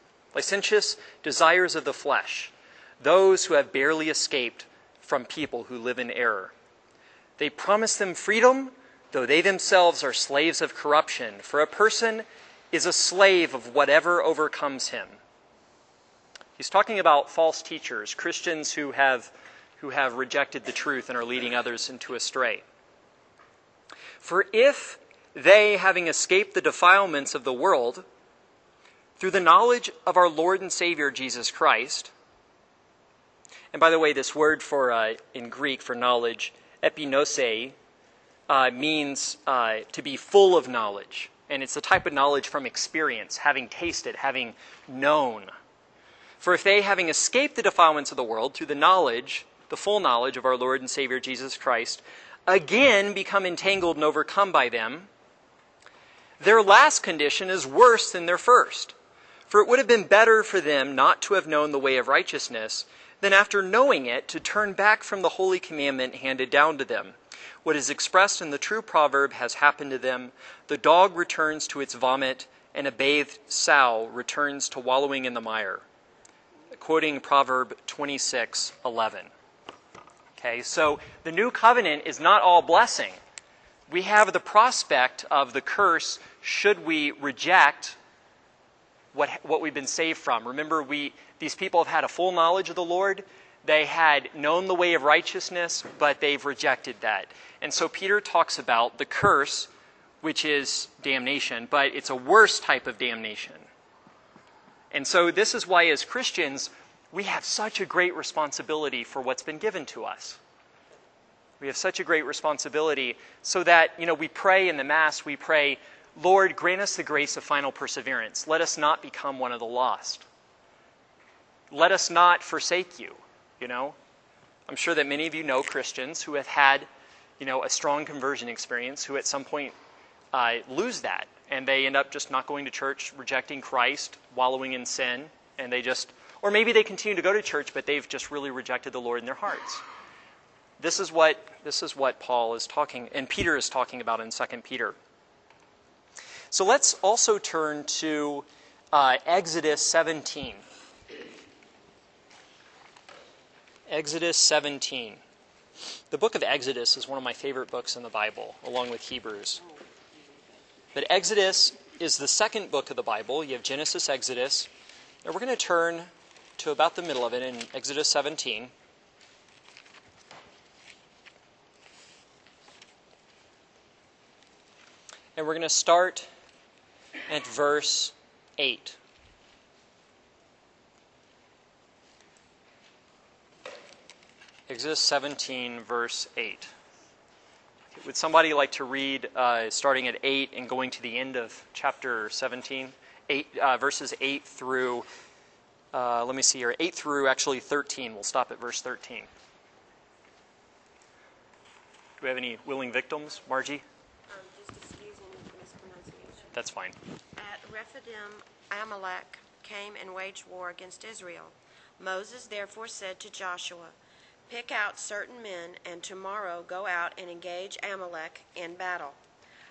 desires of the flesh, those who have barely escaped from people who live in error. They promise them freedom, though they themselves are slaves of corruption, for a person is a slave of whatever overcomes him. He's talking about false teachers, Christians who have rejected the truth and are leading others into astray. For if they, having escaped the defilements of the world, through the knowledge of our Lord and Savior Jesus Christ, and by the way, this word for in Greek for knowledge, epinose, means to be full of knowledge. And it's the type of knowledge from experience, having tasted, having known. For if they, having escaped the defilements of the world through the full knowledge of our Lord and Savior Jesus Christ, again become entangled and overcome by them, their last condition is worse than their first. For it would have been better for them not to have known the way of righteousness than after knowing it to turn back from the holy commandment handed down to them. What is expressed in the true proverb has happened to them. The dog returns to its vomit, and a bathed sow returns to wallowing in the mire. Quoting Proverb 26:11. Okay, so the new covenant is not all blessing. We have the prospect of the curse should we reject what we've been saved from. Remember, these people have had a full knowledge of the Lord. They had known the way of righteousness, but they've rejected that. And so Peter talks about the curse, which is damnation, but it's a worse type of damnation. And so this is why, as Christians, we have such a great responsibility for what's been given to us. We have such a great responsibility so that, we pray in the Mass, we pray, Lord, grant us the grace of final perseverance. Let us not become one of the lost. Let us not forsake you, I'm sure that many of you know Christians who have had, a strong conversion experience, who at some point lose that. And they end up just not going to church, rejecting Christ, wallowing in sin, and or maybe they continue to go to church, but they've just really rejected the Lord in their hearts. This is what Paul is talking, and Peter is talking about in 2 Peter. So let's also turn to Exodus 17. Exodus 17. The book of Exodus is one of my favorite books in the Bible, along with Hebrews. But Exodus is the second book of the Bible. You have Genesis, Exodus. And we're going to turn to about the middle of it in Exodus 17. And we're going to start at verse 8. Exodus 17, verse 8. Would somebody like to read starting at 8 and going to the end of chapter 17? Verses 8 through, 8 through actually 13. We'll stop at verse 13. Do we have any willing victims? Margie? Just excusing mispronunciation. That's fine. At Rephidim, Amalek came and waged war against Israel. Moses therefore said to Joshua, "Pick out certain men, and tomorrow go out and engage Amalek in battle.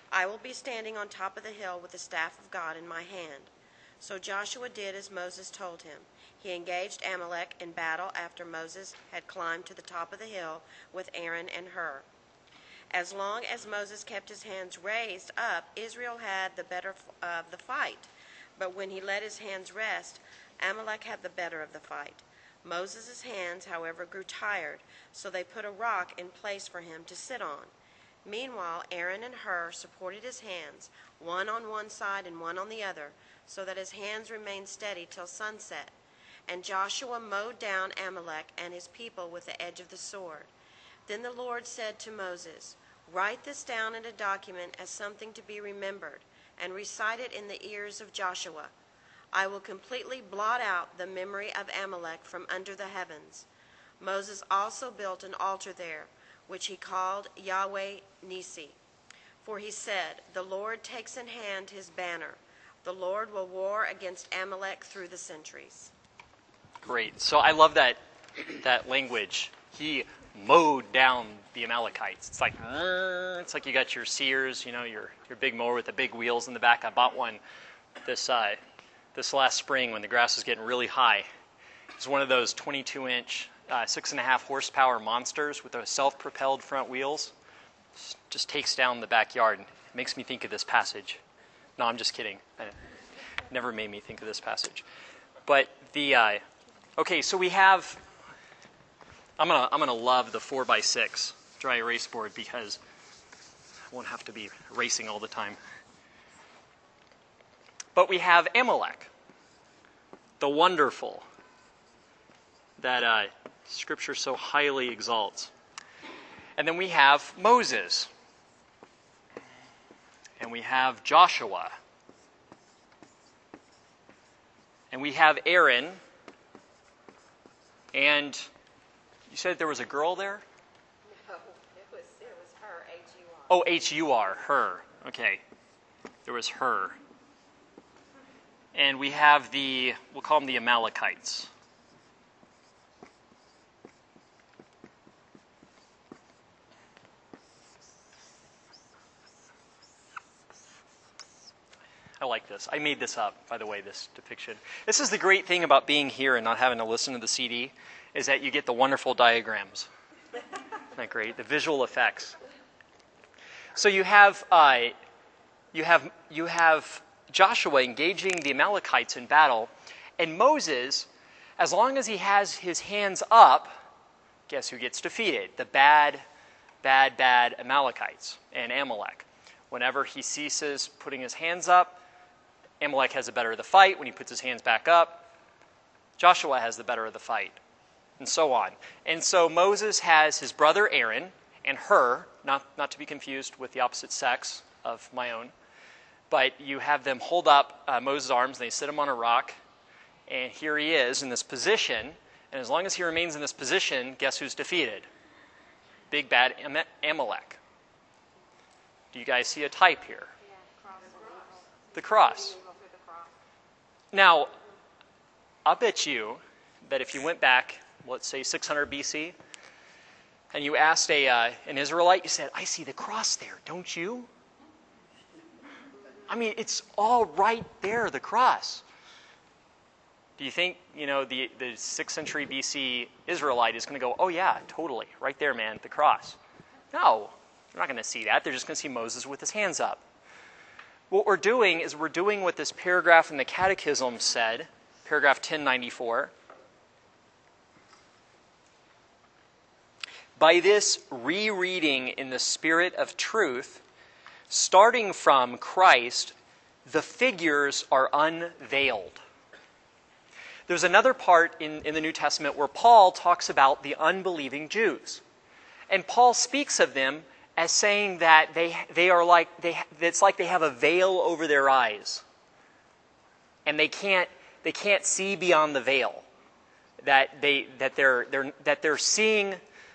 I will be standing on top of the hill with the staff of God in my hand." So Joshua did as Moses told him. He engaged Amalek in battle after Moses had climbed to the top of the hill with Aaron and Hur. As long as Moses kept his hands raised up, Israel had the better of the fight. But when he let his hands rest, Amalek had the better of the fight. Moses' hands, however, grew tired, so they put a rock in place for him to sit on. Meanwhile, Aaron and Hur supported his hands, one on one side and one on the other, so that his hands remained steady till sunset. And Joshua mowed down Amalek and his people with the edge of the sword. Then the Lord said to Moses, "Write this down in a document as something to be remembered, and recite it in the ears of Joshua. I will completely blot out the memory of Amalek from under the heavens." Moses also built an altar there, which he called Yahweh Nissi. For he said, "The Lord takes in hand his banner. The Lord will war against Amalek through the centuries." Great. So I love that language. He mowed down the Amalekites. It's like you got your Sears, your big mower with the big wheels in the back. I bought one this last spring when the grass was getting really high. It's one of those 22-inch, 6.5 horsepower monsters with those self-propelled front wheels. Just takes down the backyard. It makes me think of this passage. No, I'm just kidding. It never made me think of this passage. But okay, so we have. I'm gonna love the 4x6 dry erase board because I won't have to be racing all the time. But we have Amalek, the wonderful, that Scripture so highly exalts. And then we have Moses. And we have Joshua. And we have Aaron. And you said there was a girl there? No, it was her, H-U-R. Oh, H-U-R, her. Okay. There was her. And we have we'll call them the Amalekites. I like this. I made this up, by the way, this depiction. This is the great thing about being here and not having to listen to the CD, is that you get the wonderful diagrams. Isn't that great? The visual effects. So you have Joshua engaging the Amalekites in battle, and Moses, as long as he has his hands up, guess who gets defeated? The bad Amalekites and Amalek. Whenever he ceases putting his hands up, Amalek has the better of the fight. When he puts his hands back up, Joshua has the better of the fight, and so on. And so Moses has his brother Aaron and Hur, not to be confused with the opposite sex of my own, but you have them hold up Moses' arms, and they sit him on a rock, and here he is in this position, and as long as he remains in this position, guess who's defeated? Big bad Amalek. Do you guys see a type here? The cross. Now, I'll bet you that if you went back, let's say 600 BC, and you asked an Israelite, you said, "I see the cross there, don't you?" I mean, it's all right there, the cross. Do you think, the 6th century BC Israelite is going to go, "Oh yeah, totally, right there, man, the cross"? No, they're not going to see that. They're just going to see Moses with his hands up. What we're doing is we're doing what this paragraph in the Catechism said, paragraph 1094. By this rereading in the spirit of truth, starting from Christ, the figures are unveiled. There's another part in the New Testament where Paul talks about the unbelieving Jews. And Paul speaks of them as saying that it's like they have a veil over their eyes, and they can't see beyond the veil. That they're seeing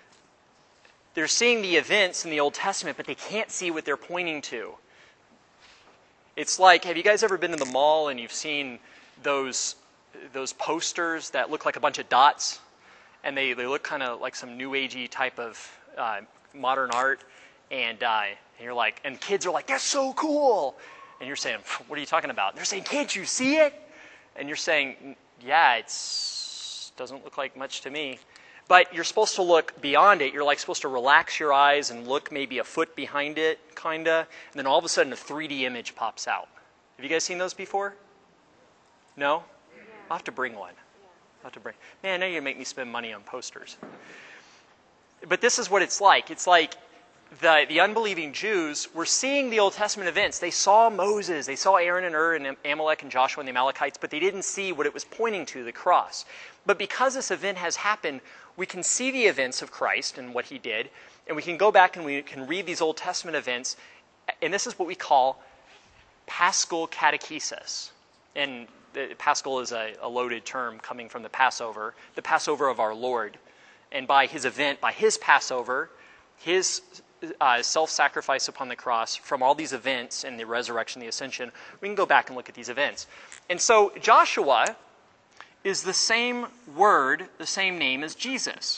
the events in the Old Testament, but they can't see what they're pointing to. It's like, have you guys ever been to the mall and you've seen those posters that look like a bunch of dots, and they look kind of like some new agey type of modern art? And you're like, and kids are like, that's so cool. And you're saying, what are you talking about? And they're saying, can't you see it? And you're saying, yeah, it's doesn't look like much to me. But you're supposed to look beyond it. You're like supposed to relax your eyes and look maybe a foot behind it, kind of. And then all of a sudden a 3D image pops out. Have you guys seen those before? No? I'll have to bring one. Man, now you make me spend money on posters. But this is what it's like. It's like the unbelieving Jews were seeing the Old Testament events. They saw Moses, they saw Aaron and Ur and Amalek and Joshua and the Amalekites, but they didn't see what it was pointing to, the cross. But because this event has happened, we can see the events of Christ and what he did, and we can go back and we can read these Old Testament events, and this is what we call Paschal catechesis. And Paschal is a loaded term coming from the Passover of our Lord. And by his event, by his Passover, his self-sacrifice upon the cross, from all these events and the resurrection, the ascension, we can go back and look at these events. And so Joshua is the same word, the same name as Jesus.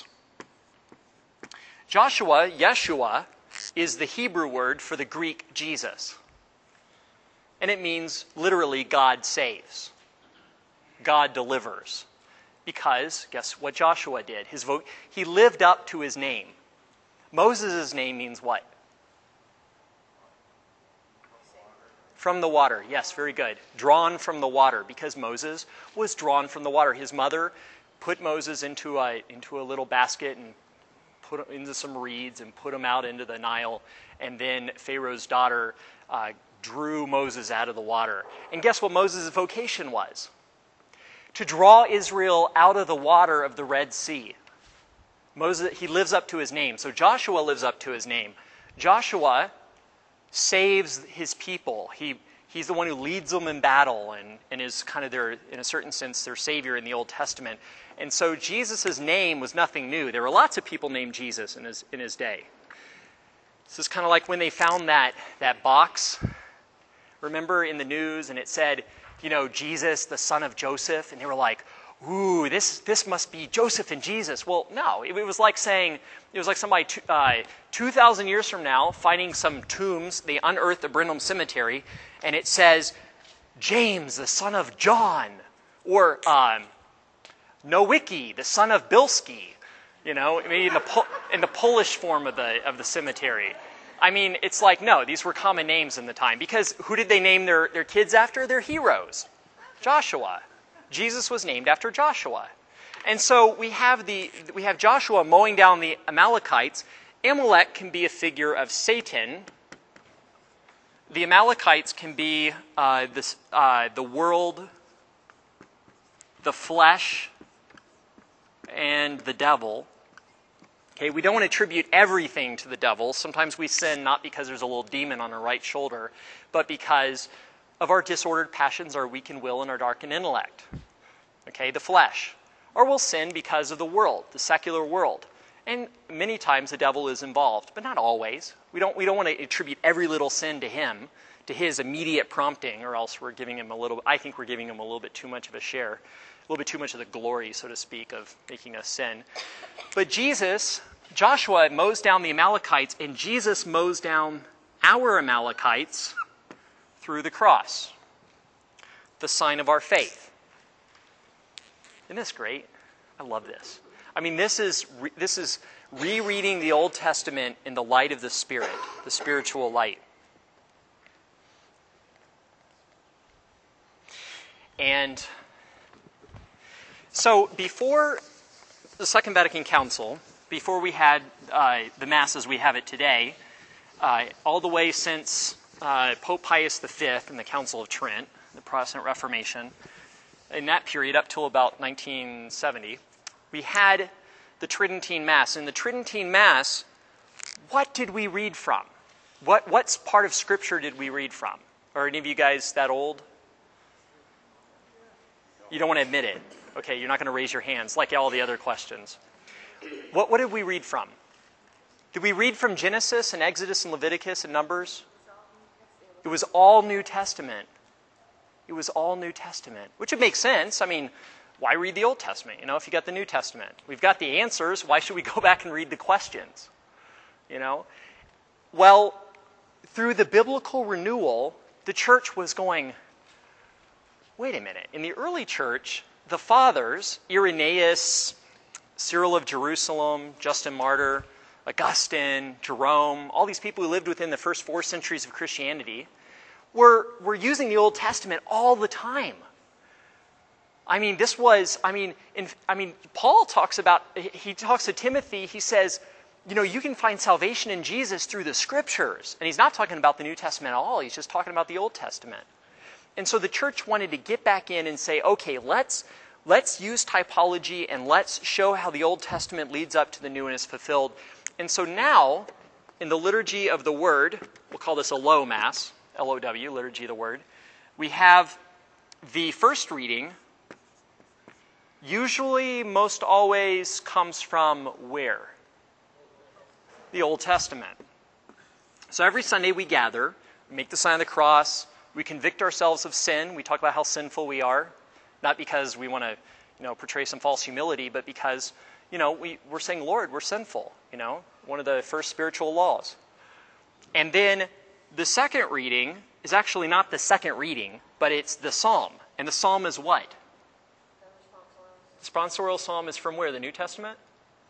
Joshua, Yeshua, is the Hebrew word for the Greek Jesus. And it means literally God saves. God delivers. Because, guess what Joshua did? He lived up to his name. Moses' name means what? From the water. Yes, very good. Drawn from the water, because Moses was drawn from the water. His mother put Moses into a little basket and put him into some reeds and put him out into the Nile. And then Pharaoh's daughter drew Moses out of the water. And guess what Moses' vocation was? To draw Israel out of the water of the Red Sea. Moses, he lives up to his name. So Joshua lives up to his name. Joshua saves his people. He's the one who leads them in battle and is kind of their, in a certain sense, their savior in the Old Testament. And so Jesus' name was nothing new. There were lots of people named Jesus in his day. This is kind of like when they found that box, remember, in the news, and it said, Jesus, the son of Joseph, and they were like, ooh, this must be Joseph and Jesus. Well, no, it was like saying, it was like somebody 2,000 years from now finding some tombs. They unearthed the Brenham Cemetery, and it says, James, the son of John, or Nowicki, the son of Bilski, maybe in the Polish form of the cemetery. I mean, it's like, no, these were common names in the time. Because who did they name their kids after? Their heroes. Joshua. Jesus was named after Joshua. And so we have Joshua mowing down the Amalekites. Amalek can be a figure of Satan. The Amalekites can be the world, the flesh, and the devil. Okay, we don't want to attribute everything to the devil. Sometimes we sin not because there's a little demon on our right shoulder, but because of our disordered passions, our weakened will, and our darkened intellect. Okay, the flesh. Or we'll sin because of the world, the secular world. And many times the devil is involved, but not always. We don't want to attribute every little sin to him, to his immediate prompting, or else we're giving him I think we're giving him a little bit too much of a share, a little bit too much of the glory, so to speak, of making us sin. But Joshua mows down the Amalekites, and Jesus mows down our Amalekites through the cross, the sign of our faith. Isn't this great? I love this. I mean, this is rereading the Old Testament in the light of the Spirit, the spiritual light. And so before the Second Vatican Council, before we had the Mass as we have it today, all the way since Pope Pius V and the Council of Trent, the Protestant Reformation, in that period up till about 1970, we had the Tridentine Mass. In the Tridentine Mass, what did we read from? What part of Scripture did we read from? Are any of you guys that old? You don't want to admit it. Okay, you're not going to raise your hands like all the other questions. What did we read from? Did we read from Genesis and Exodus and Leviticus and Numbers? It was all New Testament. It was all New Testament, which would make sense. I mean, why read the Old Testament, if you got the New Testament? We've got the answers. Why should we go back and read the questions? Well, through the biblical renewal, the church was going, wait a minute. In the early church, the fathers, Irenaeus, Cyril of Jerusalem, Justin Martyr, Augustine, Jerome, all these people who lived within the first 4 centuries of Christianity, were using the Old Testament all the time. I mean, Paul talks to Timothy, he says, you can find salvation in Jesus through the Scriptures. And he's not talking about the New Testament at all. He's just talking about the Old Testament. And so the church wanted to get back in and say, okay, let's use typology and let's show how the Old Testament leads up to the New and is fulfilled. And so now, in the Liturgy of the Word, we'll call this a low Mass, L-O-W, Liturgy of the Word, we have the first reading, usually, most always, comes from where? The Old Testament. So every Sunday we gather, we make the sign of the cross, we convict ourselves of sin, we talk about how sinful we are, not because we want to, portray some false humility, but because, we're saying, Lord, we're sinful, one of the first spiritual laws. And then the second reading is actually not the second reading, but it's the psalm. And the psalm is what? The responsorial psalm is from where? The New Testament?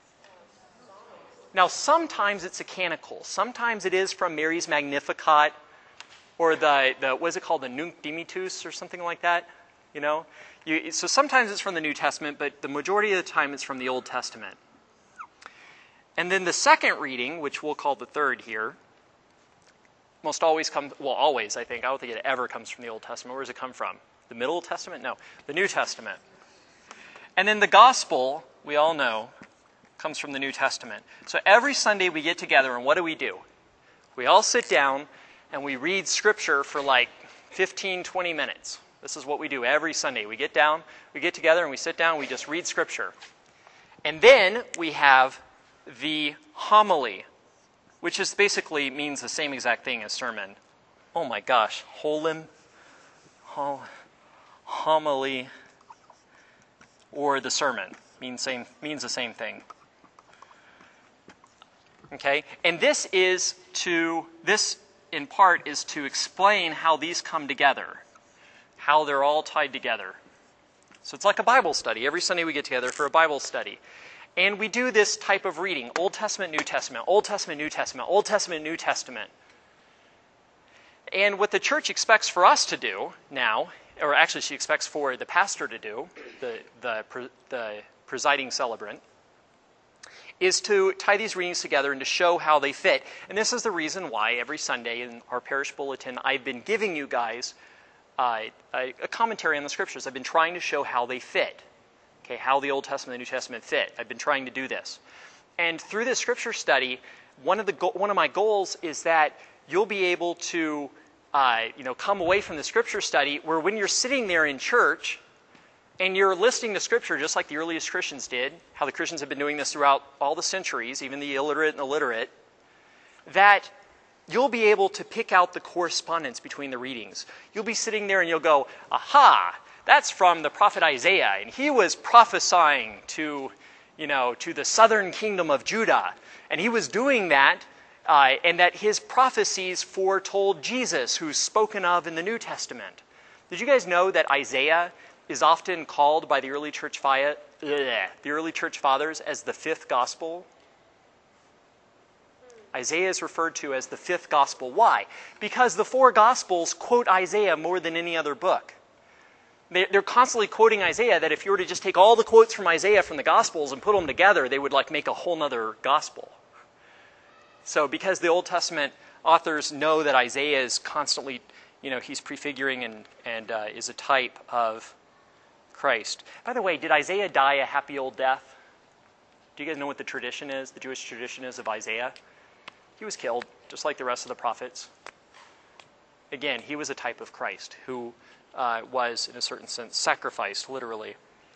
Now, sometimes it's a canticle. Sometimes it is from Mary's Magnificat, or the what is it called? The Nunc Dimittis, or something like that. So sometimes it's from the New Testament, but the majority of the time it's from the Old Testament. And then the second reading, which we'll call the third here, most always comes, always, I think. I don't think it ever comes from the Old Testament. Where does it come from? The Middle Testament? No, the New Testament. And then the Gospel, we all know, comes from the New Testament. So every Sunday we get together, and what do? We all sit down, and we read Scripture for like 15, 20 minutes. This is what we do every Sunday. We get together, and we sit down, and we just read Scripture. And then we have the homily, which is basically means the same exact thing as sermon. Oh my gosh, homily, or the sermon means the same thing. Okay, and this in part is to explain how these come together, how they're all tied together. So it's like a Bible study. Every Sunday we get together for a Bible study. And we do this type of reading, Old Testament, New Testament, Old Testament, New Testament, Old Testament, New Testament. And what the church expects for us to do now, or actually she expects for the pastor to do, the presiding celebrant, is to tie these readings together and to show how they fit. And this is the reason why every Sunday in our parish bulletin, I've been giving you guys a commentary on the Scriptures. I've been trying to show how they fit. Okay, how the Old Testament and the New Testament fit. I've been trying to do this. And through this Scripture study, one of my goals is that you'll be able to come away from the Scripture study where when you're sitting there in church and you're listening to Scripture just like the earliest Christians did, how the Christians have been doing this throughout all the centuries, even the illiterate and illiterate, that you'll be able to pick out the correspondence between the readings. You'll be sitting there and you'll go, aha, that's from the prophet Isaiah, and he was prophesying to the southern kingdom of Judah. And he was doing that, and that his prophecies foretold Jesus, who's spoken of in the New Testament. Did you guys know that Isaiah is often called by the early church fathers as the fifth gospel? Isaiah is referred to as the fifth gospel. Why? Because the 4 gospels quote Isaiah more than any other book. They're constantly quoting Isaiah, that if you were to just take all the quotes from Isaiah from the Gospels and put them together, they would make a whole other gospel. So because the Old Testament authors know that Isaiah is constantly, he's prefiguring and is a type of Christ. By the way, did Isaiah die a happy old death? Do you guys know what the tradition is, the Jewish tradition is of Isaiah? He was killed, just like the rest of the prophets. Again, he was a type of Christ who was, in a certain sense, sacrificed, literally.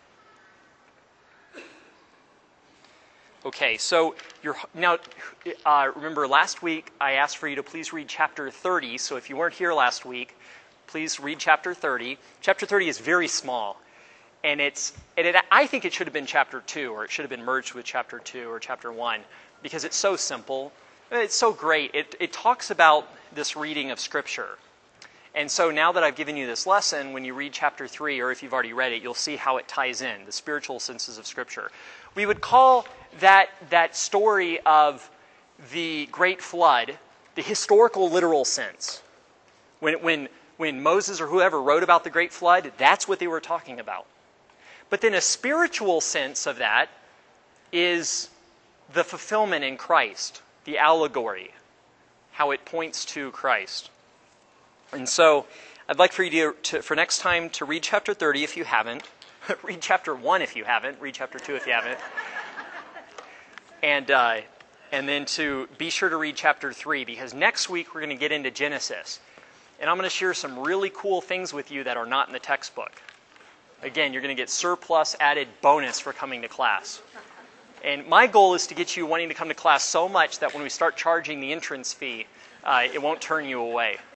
Okay, so remember last week I asked for you to please read chapter 30. So if you weren't here last week, please read chapter 30. Chapter 30 is very small, and I think it should have been chapter 2, or it should have been merged with chapter 2 or chapter 1, because it's so simple. It's so great. It talks about this reading of Scripture. And so now that I've given you this lesson, when you read chapter 3, or if you've already read it, you'll see how it ties in, the spiritual senses of Scripture. We would call that story of the Great Flood the historical, literal sense. When Moses or whoever wrote about the Great Flood, that's what they were talking about. But then a spiritual sense of that is the fulfillment in Christ, the allegory, how it points to Christ. And so I'd like for you for next time to read chapter 30 if you haven't, read chapter 1 if you haven't, read chapter 2 if you haven't, and then to be sure to read chapter 3, because next week we're going to get into Genesis. And I'm going to share some really cool things with you that are not in the textbook. Again, you're going to get surplus added bonus for coming to class. And my goal is to get you wanting to come to class so much that when we start charging the entrance fee, it won't turn you away.